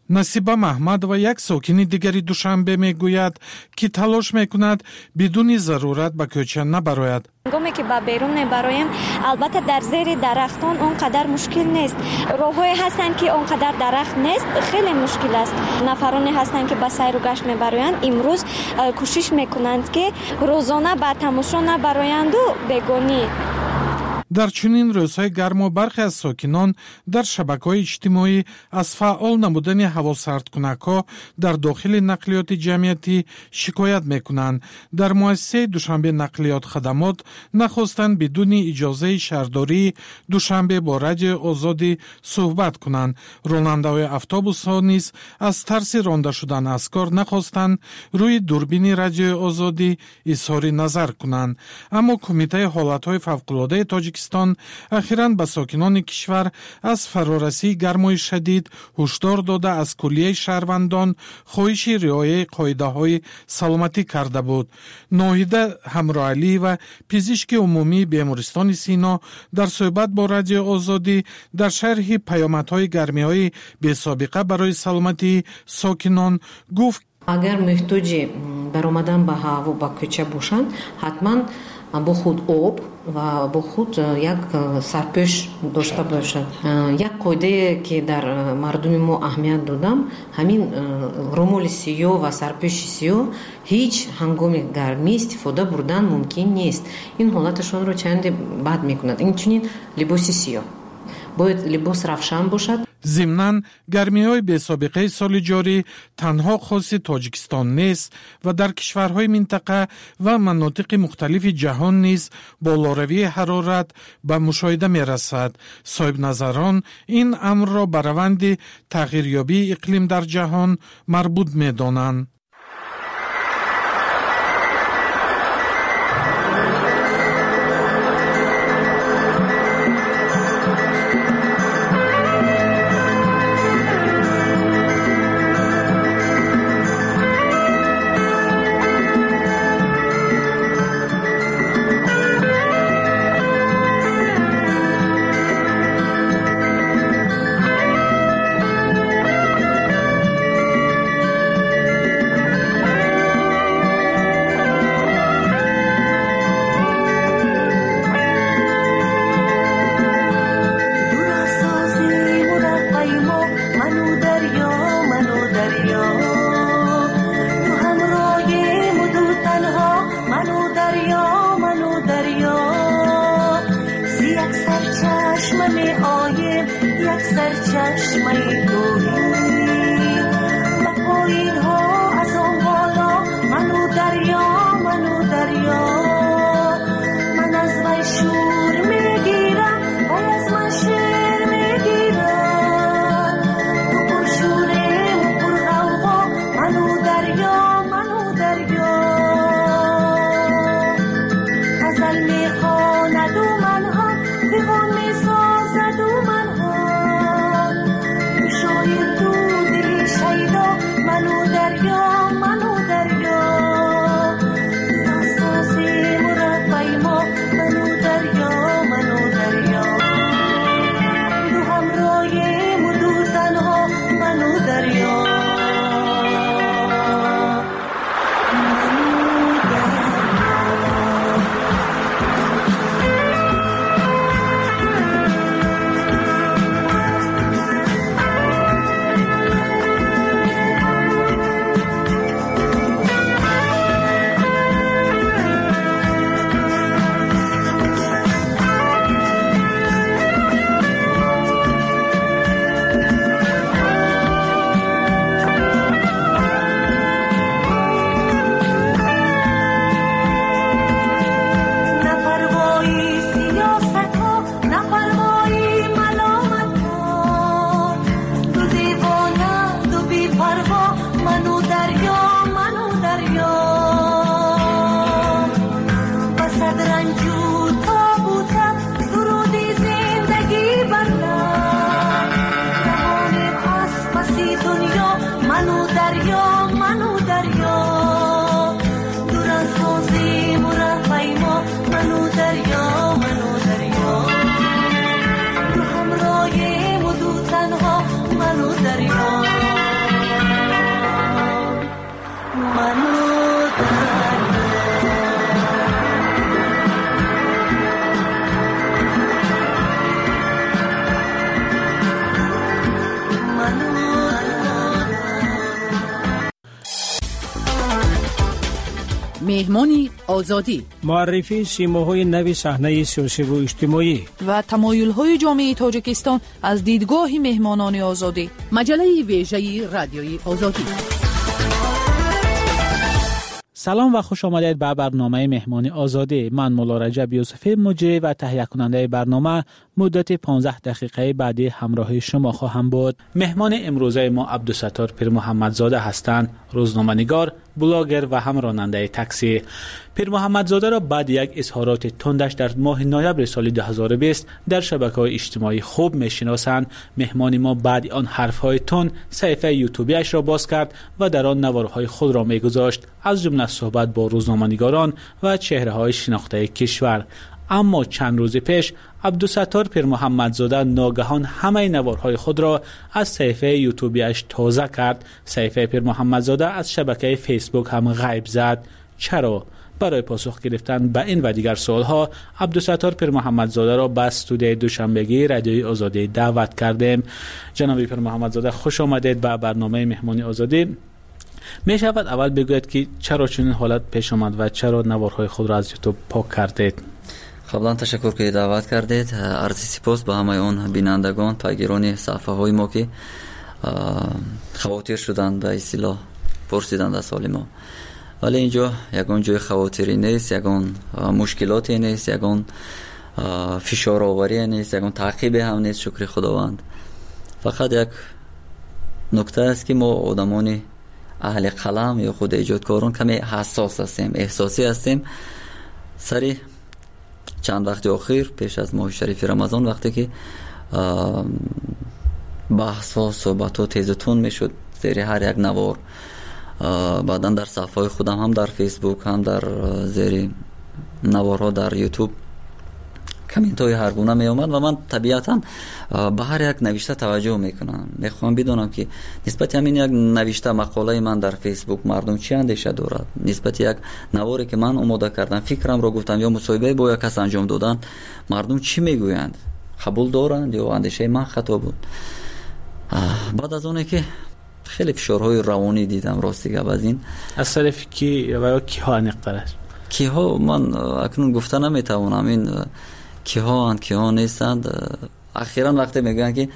насиба маҳмад ва як сокини дигари душанбе мегӯяд ки талош мекунад бидуни зарурат ба кӯча набарояд. ҳангоме ки ба берун мебароем албатта дар зери дарахтон он қадар мушкил нест. роҳҳое ҳастанд ки он қадар дарахт нест, хеле мушкил аст. нафароне ҳастанд ки ба сайру гашт мебароянд, имрӯз кӯшиш мекунанд ки рӯзона ба тамошо набароянду бегонӣ. дар чунин рӯзҳои гармо бархе аз сокинон дар шабакаҳои иҷтимоӣ аз фаъол намудани ҳавосардкунакҳо дар дохили нақлиёти ҷамъиятӣ шикоят мекунанд. дар муассисаи Душанбе нақлиёт хадамот нахостанд бидуни иҷозаи шаҳрдории Душанбе бо радиои озодӣ суҳбат кунанд. ронандаҳои автобусҳо низ аз тарси ронда шудан аз кор нахостанд рӯи дурбини радиои озодӣ изҳори назар кунанд. аммо кумитаи ҳолатҳои фавқулодаи Тоҷикистон ахиран ба сокинони кишвар аз фарорасии гармои шадид ҳушдор дода аз куллияи шаҳрвандон хоҳиши риояи қоидаҳои саломатӣ карда буд. ноҳида ҳамроалиева, пизишки умумии бемористони Сино, дар суҳбат бо радиои озодӣ дар шарҳи паёмадҳои гармиҳои бесобиқа барои саломатии сокинон гуфт: агар муҳтоҷи баромадан ба ҳаво ба кӯча бошанд, ҳатман бо худ об ва бо худ як сарпӯш дошта бошад. як қоидае ки дар мардуми мо аҳамият додам, ҳамин румоли сиёҳ ва сарпӯши сиёҳ ҳеҷ ҳангоми гармӣ истифода бурдан мумкин нест. ин ҳолаташонро чанде бад мекунад. инчунин либоси сиёҳ бояд либос равшан бошад. зимнан гармиҳои бесобиқаи соли ҷорӣ танҳо хоси Тоҷикистон нест ва дар кишварҳои минтақа ва манотиқи мухталифи ҷаҳон низ болоравии ҳарорат ба мушоҳида мерасад. соҳибназарон ин амрро ба раванди тағйирёбии иқлим дар ҷаҳон марбут медонанд. مهمان آزادی، معرفی سیماهای نو صحنه سیاسی و اجتماعی و تمایل‌های جامعه تاجیکستان از دیدگاه مهمانان آزادی. مجله ویژه رادیوی آزادی. سلام و خوش آمدید به برنامه مهمان آزادی. من مولا رجب یوسفی مجری و تهیه کننده برنامه مدت 15 دقیقه بعدی همراه شما خواهم بود. مهمان امروزه ما عبدالستار پیر محمدزاده هستند، روزنامه‌نگار، بلاگر و هم راننده تاکسی. پیر محمدزاده را بعد یک اظهارات تندش در ماه نوامبر سال 2020 در شبکه‌های اجتماعی خوب می‌شناسند. مهمان ما بعد آن حرف‌های تند صفحه یوتیوبیش را باز کرد و در آن نوارهای خود را می‌گذاشت، از جمله صحبت با روزنامه‌نگاران و چهره‌های شناخته کشور. اما چند روز پیش عبدالستار پیر محمدزاده ناگهان همه نوارهای خود را از صفحه یوتیوبیش تازه کرد. صفحه پیر محمدزاده از شبکه فیسبوک هم غیب زد. چرا؟ برای پاسخ گرفتن به این و دیگر سوالها عبدالستار پیر محمدزاده را به استودیوی دوشنبگی رادیوی آزادی دعوت کردیم. جناب پیر محمدزاده خوش آمدید به برنامه مهمانی آزادی. می شود اول بگوید که چرا چنین حالت پیش آمد و چرا نوارهای خود را از یوتیوب پاک کردید؟ قبلا تشکر که دعوت کردید. عرض سپاس به همه اون بینندگان، پیگیران صفحه های ما که خواطر شدن به اصطلاح پرسیدند از سال ما. ولی اینجا یگان جای خواطری نیست، یگان مشکلاتی نیست، یگان فشار آوری نیست، یگان تعقیب هم نیست، شکر خداوند. فقط یک نکته است که ما آدمان اهل قلم یا خود ایجادکاران کمی حساس هستیم، احساسی هستیم. سری چند وقت اخیر پیش از ماه شریف رمضان وقتی که بحث ها صحبت ها تیز و تند میشد زیر هر یک نوار، بعدا در صفحه خودم هم در فیسبوک هم در زیر نوارها در یوتیوب کامنت های هر گونه می آمد و من طبیعتا به هر یک نوشته توجه میکنم. میخوام بدونم که نسبت همین یک نوشته مقاله من در فیسبوک مردم چی اندیشه دارد، نسبت یک نواری که من آماده کردم، فکرم را گفتم یا مصاحبه با یک کس انجام دادن، مردم چی میگویند، قبول دارند یا اندیشه من خطا بود. بعد از اونه که خیلی فشارهای روانی دیدم راستی گپ از این از طرف کی و کی ها نقطه کی ها من اکنون گفته نمیتوانم این کی ها اند کی ها نیستند. اخیراً وقتی میگن که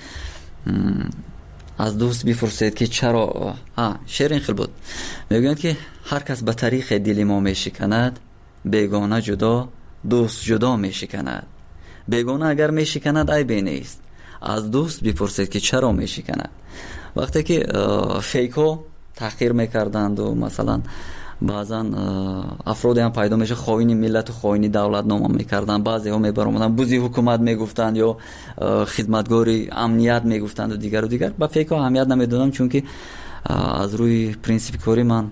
از دوست بپرسید که چرا شعر این خیلی بود، میگن که هر کس به طریق دل ما میشکند، بیگانه جدا دوست جدا میشکند. بیگانه اگر میشکند عیبی نیست، از دوست بپرسید که چرا میشکند. وقتی که فیکو تحقیر میکردند و مثلا بعضا افرادی هم پیدا میشه خائن ملت و خائن دولت نام میکردن، بعضی ها میبرامدن بوزی حکومت میگفتند یا خدمتگاری امنیت میگفتند و دیگر و دیگر. با فیکو اهمیت نمیدادم چون که از روی پرینسیپ کاری من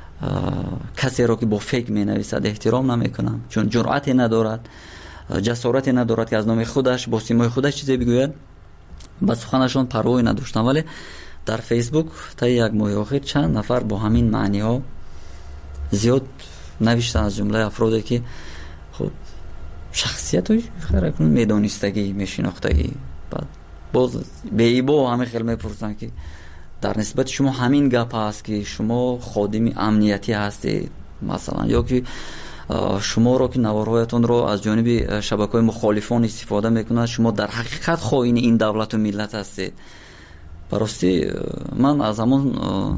کسی را که با فیک مینویسد احترام نمیکنم، چون جرأتی ندارد، جسارتی ندارد که از نام خودش با سیمای خودش چیزی بگوید. با سخنشان پروایی نداشتم. ولی در فیسبوک تا یک ماه اخیر چند نفر با همین معنی ها زیاد نوشتن، از جمله افرادی که خب شخصیت های خیلی میدانستگی میشناختگی، بعد باز به ایبا همه خیلی میپرسن که در نسبت شما همین گپ هست که شما خادم امنیتی هستید مثلا، یا که شما را که نوارهایتون رو از جانب شبکه‌های مخالفان استفاده میکنند، شما در حقیقت خائن این دولت و ملت هستید. براستی من از همون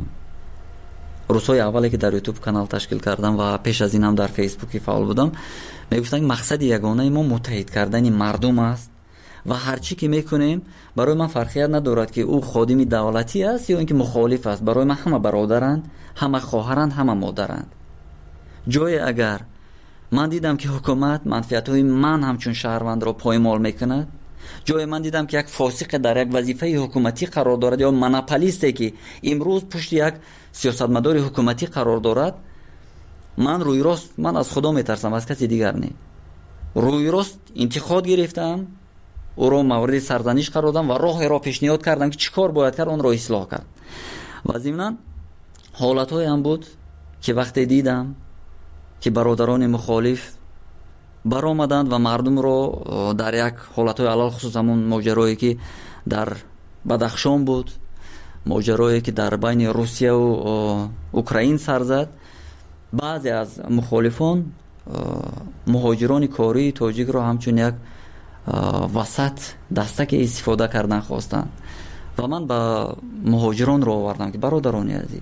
روزهای اولی که در یوتیوب کانال تشکیل کردم و پیش از این هم در فیسبوک فعال بودم، میگفتن که مقصد یگانه ما متحد کردن مردم است و هر چی که میکنیم برای من فرقیت ندارد که او خادم دولتی است یا اینکه مخالف است. برای من همه برادرند، همه خواهرند، همه مادرند. جای اگر من دیدم که حکومت منفعت‌های من همچون شهروند را پایمال میکند، جای من دیدم که یک فاسق در یک وظیفه حکومتی قرار دارد یا مناپولیستی که امروز پشت یک سیاستمدار حکومتی قرار دارد، من روی راست من از خدا میترسم، از کسی دیگر نه. روی راست انتقاد گرفتم، او را مورد سرزنش قرار دادم و راه را پیشنهاد کردم که چیکار باید کرد، اون را اصلاح کرد. و ضمن حالت‌های هم بود که وقتی دیدم که برادران مخالف برآمدند و مردم رو در یک حالت‌های علل خصوص همون ماجرایی که در بدخشان بود، ماجرایی که در بین روسیه و اوکراین سر زد، بعضی از مخالفان مهاجران کاری تاجیک را همچون یک وسط دستک استفاده کردن خواستند و من با مهاجران را آوردم که برادران عزیز،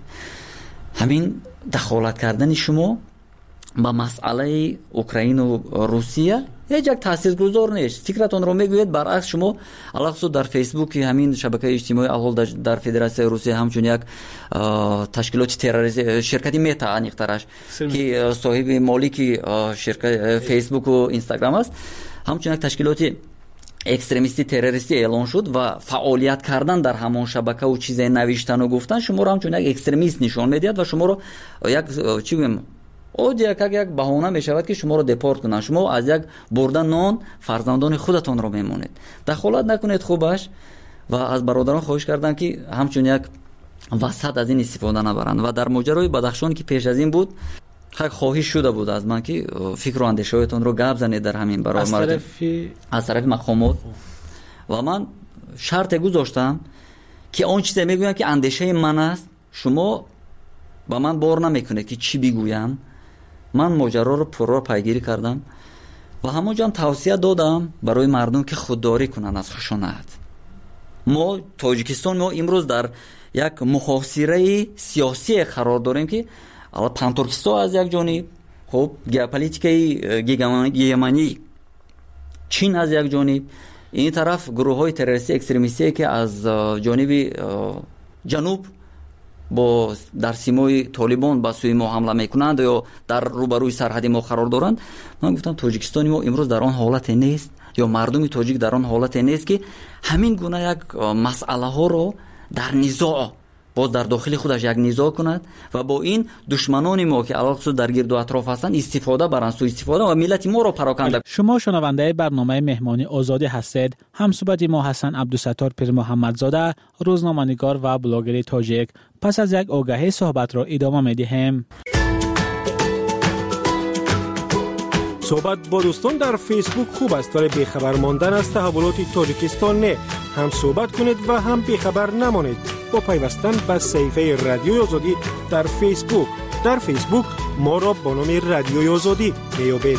همین دخالت کردن شما با مسئله اوکراین و روسیه هیچ یک تاثیرگذار نیست. فکرتون رو میگوید برعکس شما علاوه در فیسبوک همین شبکه اجتماعی الحال در فدراسیون روسیه همچون یک تشکیلات تروریستی شرکتی متا انیقترش که صاحب مالکی شرکت فیسبوک و اینستاگرام است، همچون یک تشکیلات اکستریمیستی تروریستی اعلان شد و فعالیت کردن در همان شبکه و چیزای نوشتن و گفتن شما رو همچون یک اکستریمیست نشان میدید و شما رو یک چی بگم او یک بهانه می شود که شما رو دپورت کنن. شما از یک بردن نان فرزندان خودتان رو میمونید. دخالت نکنید خوبش و از برادران خواهش کردم که همچون یک وسط از این استفاده نبرند. و در ماجرای بدخشان که پیش از این بود خواهش شده بود از من که فکر و اندیشه هایتان رو گپ زنید در همین برابر از طرف مقامات و من شرط گذاشتم که آن چیزی میگویم که اندیشه من است شما با من بار نمیکنه که چی بگویم. من ماجرا رو پرا پیگیری کردم و همونجا توصیه دادم برای مردم که خودداری کنن از خشونت. ما تاجیکستان ما امروز در یک محاصره سیاسی قرار داریم که پانتورکستان از یک جانب، خب ژئوپلیتیکای گیگمانی چین از یک جانب، این طرف گروه های تروریستی اکستریمیستی که از جانب جنوب با در سیمای طالبان به سوی ما حمله میکنند یا در روبروی سرحد ما قرار دارند. من گفتم تاجیکستان ما امروز در آن حالت نیست یا مردم تاجیک در آن حالت نیست که همین گونه یک مسئله ها رو در نزاع باز در داخل خودش یک نزاع کند و با این دشمنان ما که علاوه در گرد و اطراف هستند استفاده برند، سوء استفاده و ملت ما را پراکنده. شما شنونده برنامه مهمانی آزادی هستید. همصحبت ما حسن عبدالستار پیر محمدزاده، روزنامه‌نگار و بلاگر تاجیک. پس از یک آگهی صحبت را ادامه می‌دهیم. صحبت با دوستان در فیسبوک خوب است ولی بیخبر ماندن از تحولات تاجیکستان نه. هم صحبت کنید و هم بیخبر نمانید با پیوستن به صفحه رادیوی آزادی در فیسبوک. در فیسبوک ما را با نام رادیوی آزادی میابید.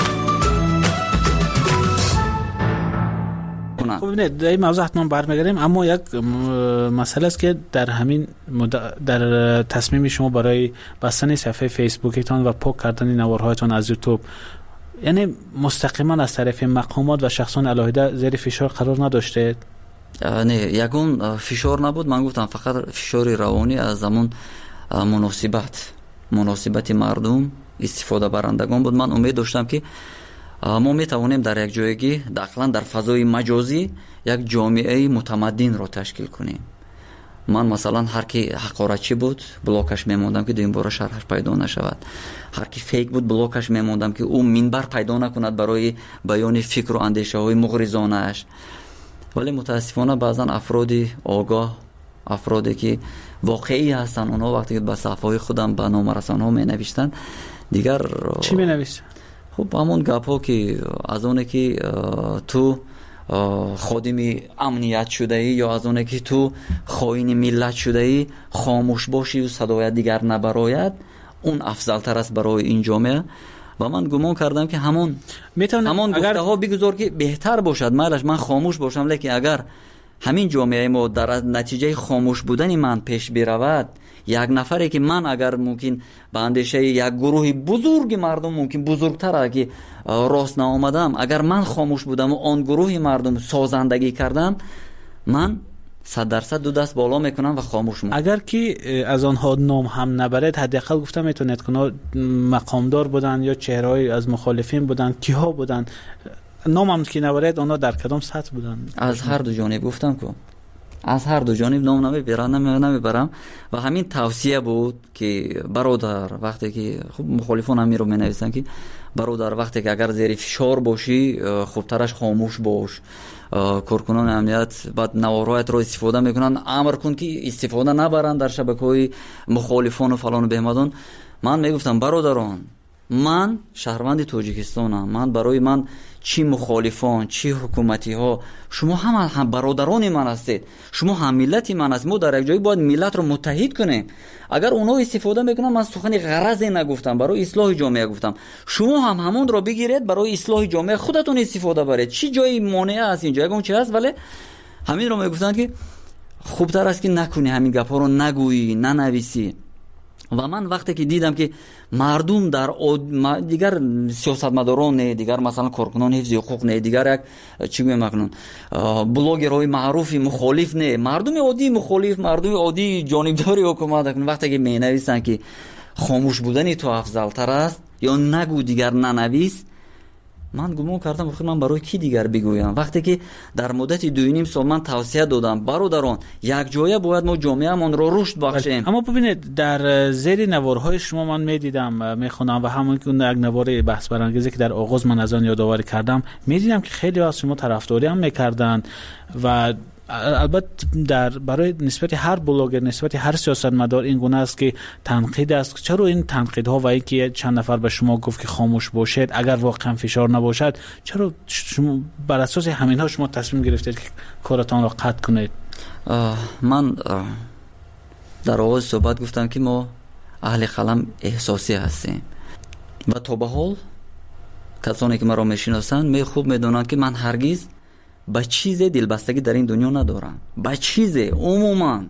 خب ببینید در این موضوع حتما برمیگردیم، اما یک مسئله است که در همین در تصمیم شما برای بستن صفحه فیسبوکتان و پاک کردن نوارهایتان از یوتیوب، یعنی مستقیما از طرف مقامات و شخصان علاهده زیر فشار قرار نداشته؟ نه، یگون فشار نبود. من گفتم فقط فشار روانی از زمان مناسبت مردم استفاده برندگان بود. من امید داشتم که ما میتوانیم در یک جایگی داخلا در فضای مجازی یک جامعه متمدن را تشکیل کنیم. من مثلا هر کی حقارتچی بود بلاکش میموندم که دویم بار شرحش پیدا نشود. هر کی فیک بود بلاکش میموندم که او منبر پیدا نکند برای بیان فکر و اندیشه های مغرضانه اش. ولی متاسفانه بعضا افرادی آگاه، افرادی که واقعی هستن، اونا وقتی که به صفحه خودم به نام رسانه‌ها می نوشتن دیگر چی می نوشتن؟ خب همون گپ‌ها که از اونه که تو خادم امنیت شده ای یا از اونه که تو خائن ملت شده ای خاموش باشی و صدایت دیگر نبراید، اون افضل تر است برای این جامعه. و من گمان کردم که همون گفته ها بگذار که بهتر باشد، مالش من خاموش باشم، لیکن اگر همین جامعه ما در نتیجه خاموش بودن من پیش برود، یک نفری که من اگر ممکن به اندیشه یک گروه بزرگ مردم ممکن بزرگتر که راست نآمدم، اگر من خاموش بودم و آن گروه مردم سازندگی کردم، من 100% دو دست بالا میکنم و خاموش میکنم. اگر که از آنها نام هم نبرد، حداقل گفتم میتونید که مقامدار بودن یا چهره‌ای از مخالفین بودن، کیها بودن، نام هم که نبرد آنها در کدام سطح بودن؟ از هر دو جانب گفتم که از هر دو جانب نام نمیبرم و همین توصیه بود که برادر وقتی که خب مخالفان هم رو مینویسن که برادر وقتی که اگر زیر فشار باشی خوبترش خاموش باش. کارکنان امنیت بعد نوارهایت رو استفاده میکنن، امر کن که استفاده نبرن در شبکه‌های مخالفان و فلان و بهمدان. من میگفتم برادران، من شهروند تاجیکستانم. من برای من چی مخالفان چی حکومتی ها، شما هم برادران من هستید، شما هم ملتی من هستید. ما در یک جایی باید ملت رو متحد کنیم. اگر اونا استفاده میکنن، من سخن غرضی نگفتم، برای اصلاح جامعه گفتم. شما هم همون رو بگیرید برای اصلاح جامعه خودتون استفاده برید. چی جایی مانع است اینجا اون چی هست؟ ولی همین رو میگفتن که خوبتر است که نکنی، همین گپا رو نگویی، ننویسی. و من وقتی که دیدم که مردم در دیگر سیاستمداران نه، دیگر مثلا کارکنان حفظ حقوق نه، دیگر یک چی میگم مکنون بلاگرهای معروف مخالف نه، مردم عادی مخالف، مردم عادی جانبداری حکومت کنن، وقتی که مینویسن که خاموش بودن تو افضل تر است یا نگو دیگر ننویس، من گمان کردم آخر من برای کی دیگر بگویم؟ وقتی که در مدت 2.5 سال من توصیه دادم برادران یک جایه باید ما جامعه‌مان رو رشد بخشیم. اما ببینید در زیر نوارهای شما من میدیدم میخونم و همون که یک نوار بحث برانگیزی که در آغاز من از آن یادآوری کردم میدیدم که خیلی از شما طرفداری هم میکردن و البته برای نسبت هر بلاگر، نسبت هر سیاستمدار این گونه است که تنقید است. چرا این تنقیدها و اینکه چند نفر به شما گفت که خاموش باشید اگر واقعا فشار نباشد، چرا شما بر اساس همینها شما تصمیم گرفتید که کارتان را قطع کنید؟ من در آغاز صحبت گفتم که ما اهل قلم احساسی هستیم و تا به حال کسانی که مرا میشناسند خوب میدونند که من هرگز با چیز دلبستگی در این دنیا ندارم. با چیز عموما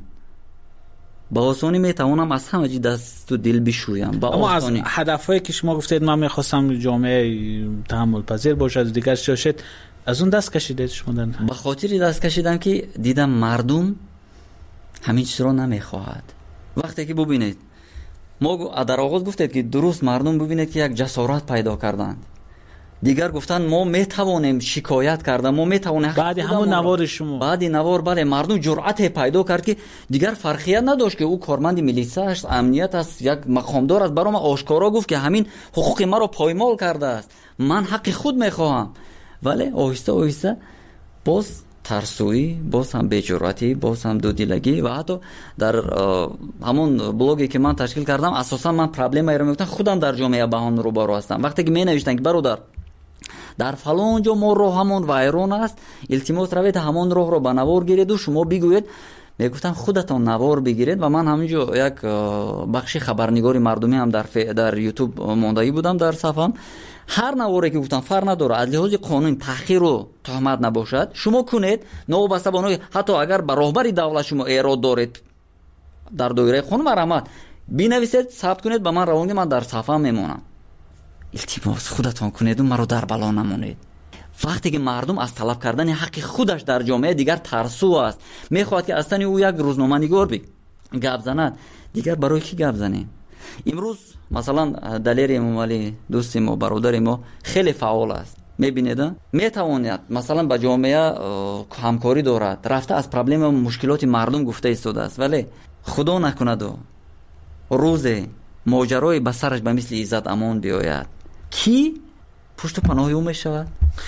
با آسانی میتوانم از همه چی دست و دل بشویم. اما از هدفهایی که شما گفتید من میخواستم جامعه تحمل پذیر باشد دیگر شاشد، از اون دست کشیدید شما؟ به خاطری دست کشیدم که دیدم مردم همین چیز رو نمیخواهد. وقتی که ببینید ما در آغاز گفتید که درست مردم ببینید که یک جسارت پیدا کردند، دیگر گفتن ما میتوانیم شکایت کردن، ما میتوانیم. بعد همون نوار شما، بعد نوار بله مردم جرأت پیدا کرد که دیگر فرقیت نداشت که او کارمند میلیسا است، امنیت است، یک مقامدار است، برام آشکارا گفت که همین حقوق ما رو پایمال کرده است، من حق خود میخواهم. ولی آهسته آهسته باز ترسویی، باز هم بی‌جرأتی، باز هم دودیلگی و حتی در همون بلاگی که من تشکیل کردم اساسا من پرابلمی رو میگفتم خودم در جامعه بهان رو برو هستم. وقتی که می نوشتن که برادر در فلان جا ما راه همون وایرون است، التماس روید همون راه رو به نوار گیرید و شما بگوید. میگفتن خودتان نوار بگیرید و من همینجا یک بخشی خبرنگاری مردمی هم در یوتیوب ماندایی بودم در صفحم. هر نواری که گفتم فرق نداره، از لحاظ قانون تحقیر و تهمت نباشد شما کنید، نوبسته بانوی حتی اگر به راهبری دولت شما ایراد دارید در دایره قانون مرامت بنویسید، ثبت کنید، به من روانگی، من در صفحه میمونم. التماس خودتان کنید و مرا در بلا نمونید. وقتی که مردم از طلب کردن حق خودش در جامعه دیگر ترسو است، میخواد که اصلا او یک روزنامه نگار گپ زند، دیگر برای کی گپ زنید؟ امروز مثلا دلیر امامعلی دوست ما، برادر ما خیلی فعال است، میبینید میتواند مثلا با جامعه همکاری دارد، رفته از پرابلم و مشکلات مردم گفته ایستاده است، ولی خدا نکند و روز ماجرای به سرش به مثل عزت امان بیاید کی پشت پناه او میشود؟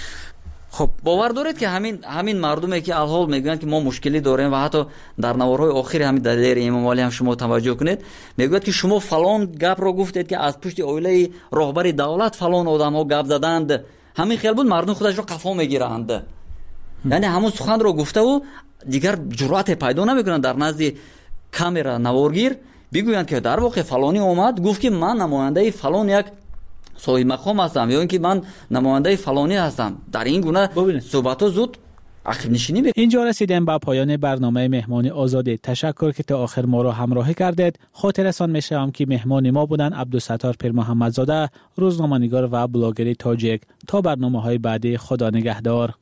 خب باور دارید که همین مردمی که الحال میگن که ما مشکلی داریم و حتی در نوارهای آخر همین دلیر امامعلی هم شما توجه کنید میگوید که شما فلان گپ رو گفتید که از پشت اویله راهبر دولت فلان آدم‌ها گپ زدند، همین خیال بود مردم خودش رو قفا میگیرند. یعنی همون سخن رو گفته و دیگر جرأت پیدا نمیکنن در نزد کامرا نوارگیر بگویند که در واقع فلانی اومد گفت که من نماینده فلان یک صاحب مقام هستم یا اینکه من نماینده فلانی هستم. در این گونه صحبت‌ها زود عقب نشینی بکنید. اینجا رسیدیم به پایان برنامه مهمانی آزاده. تشکر که تا آخر ما را همراهی کردید. خاطرتان می‌شوم که مهمان ما بودن عبدالستار پیر محمدزاده، روزنامه‌نگار و بلاگر تاجیک. تا برنامه‌های بعدی، خدا نگهدار.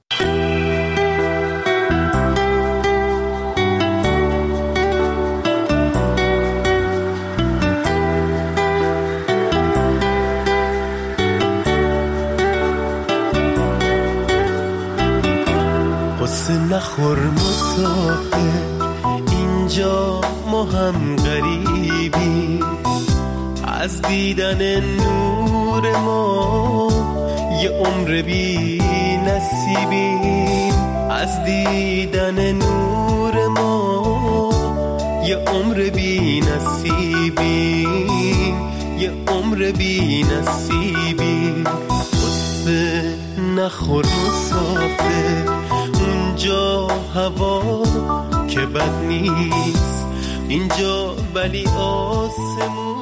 نخور مسافر، اینجا ما هم غریبی، از دیدن نور ما یه عمر بی نصیبیم، از دیدن نور ما یه عمر بی نصیبیم، یه عمر بی نصیبی. قصه نخور مسافر، اونجا هوا که بد نیست، اینجا ولی آسمون.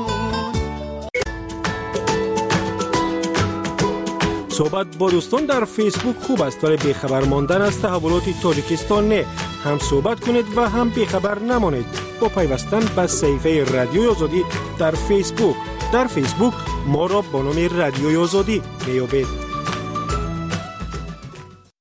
صحبت با دوستان در فیسبوک خوب است، ولی بیخبر ماندن از تحولات تاجیکستان نه. هم صحبت کنید و هم بیخبر نمانید با پیوستن به صفحه رادیوی آزادی در فیسبوک. در فیسبوک ما را با نام رادیوی آزادی میابید.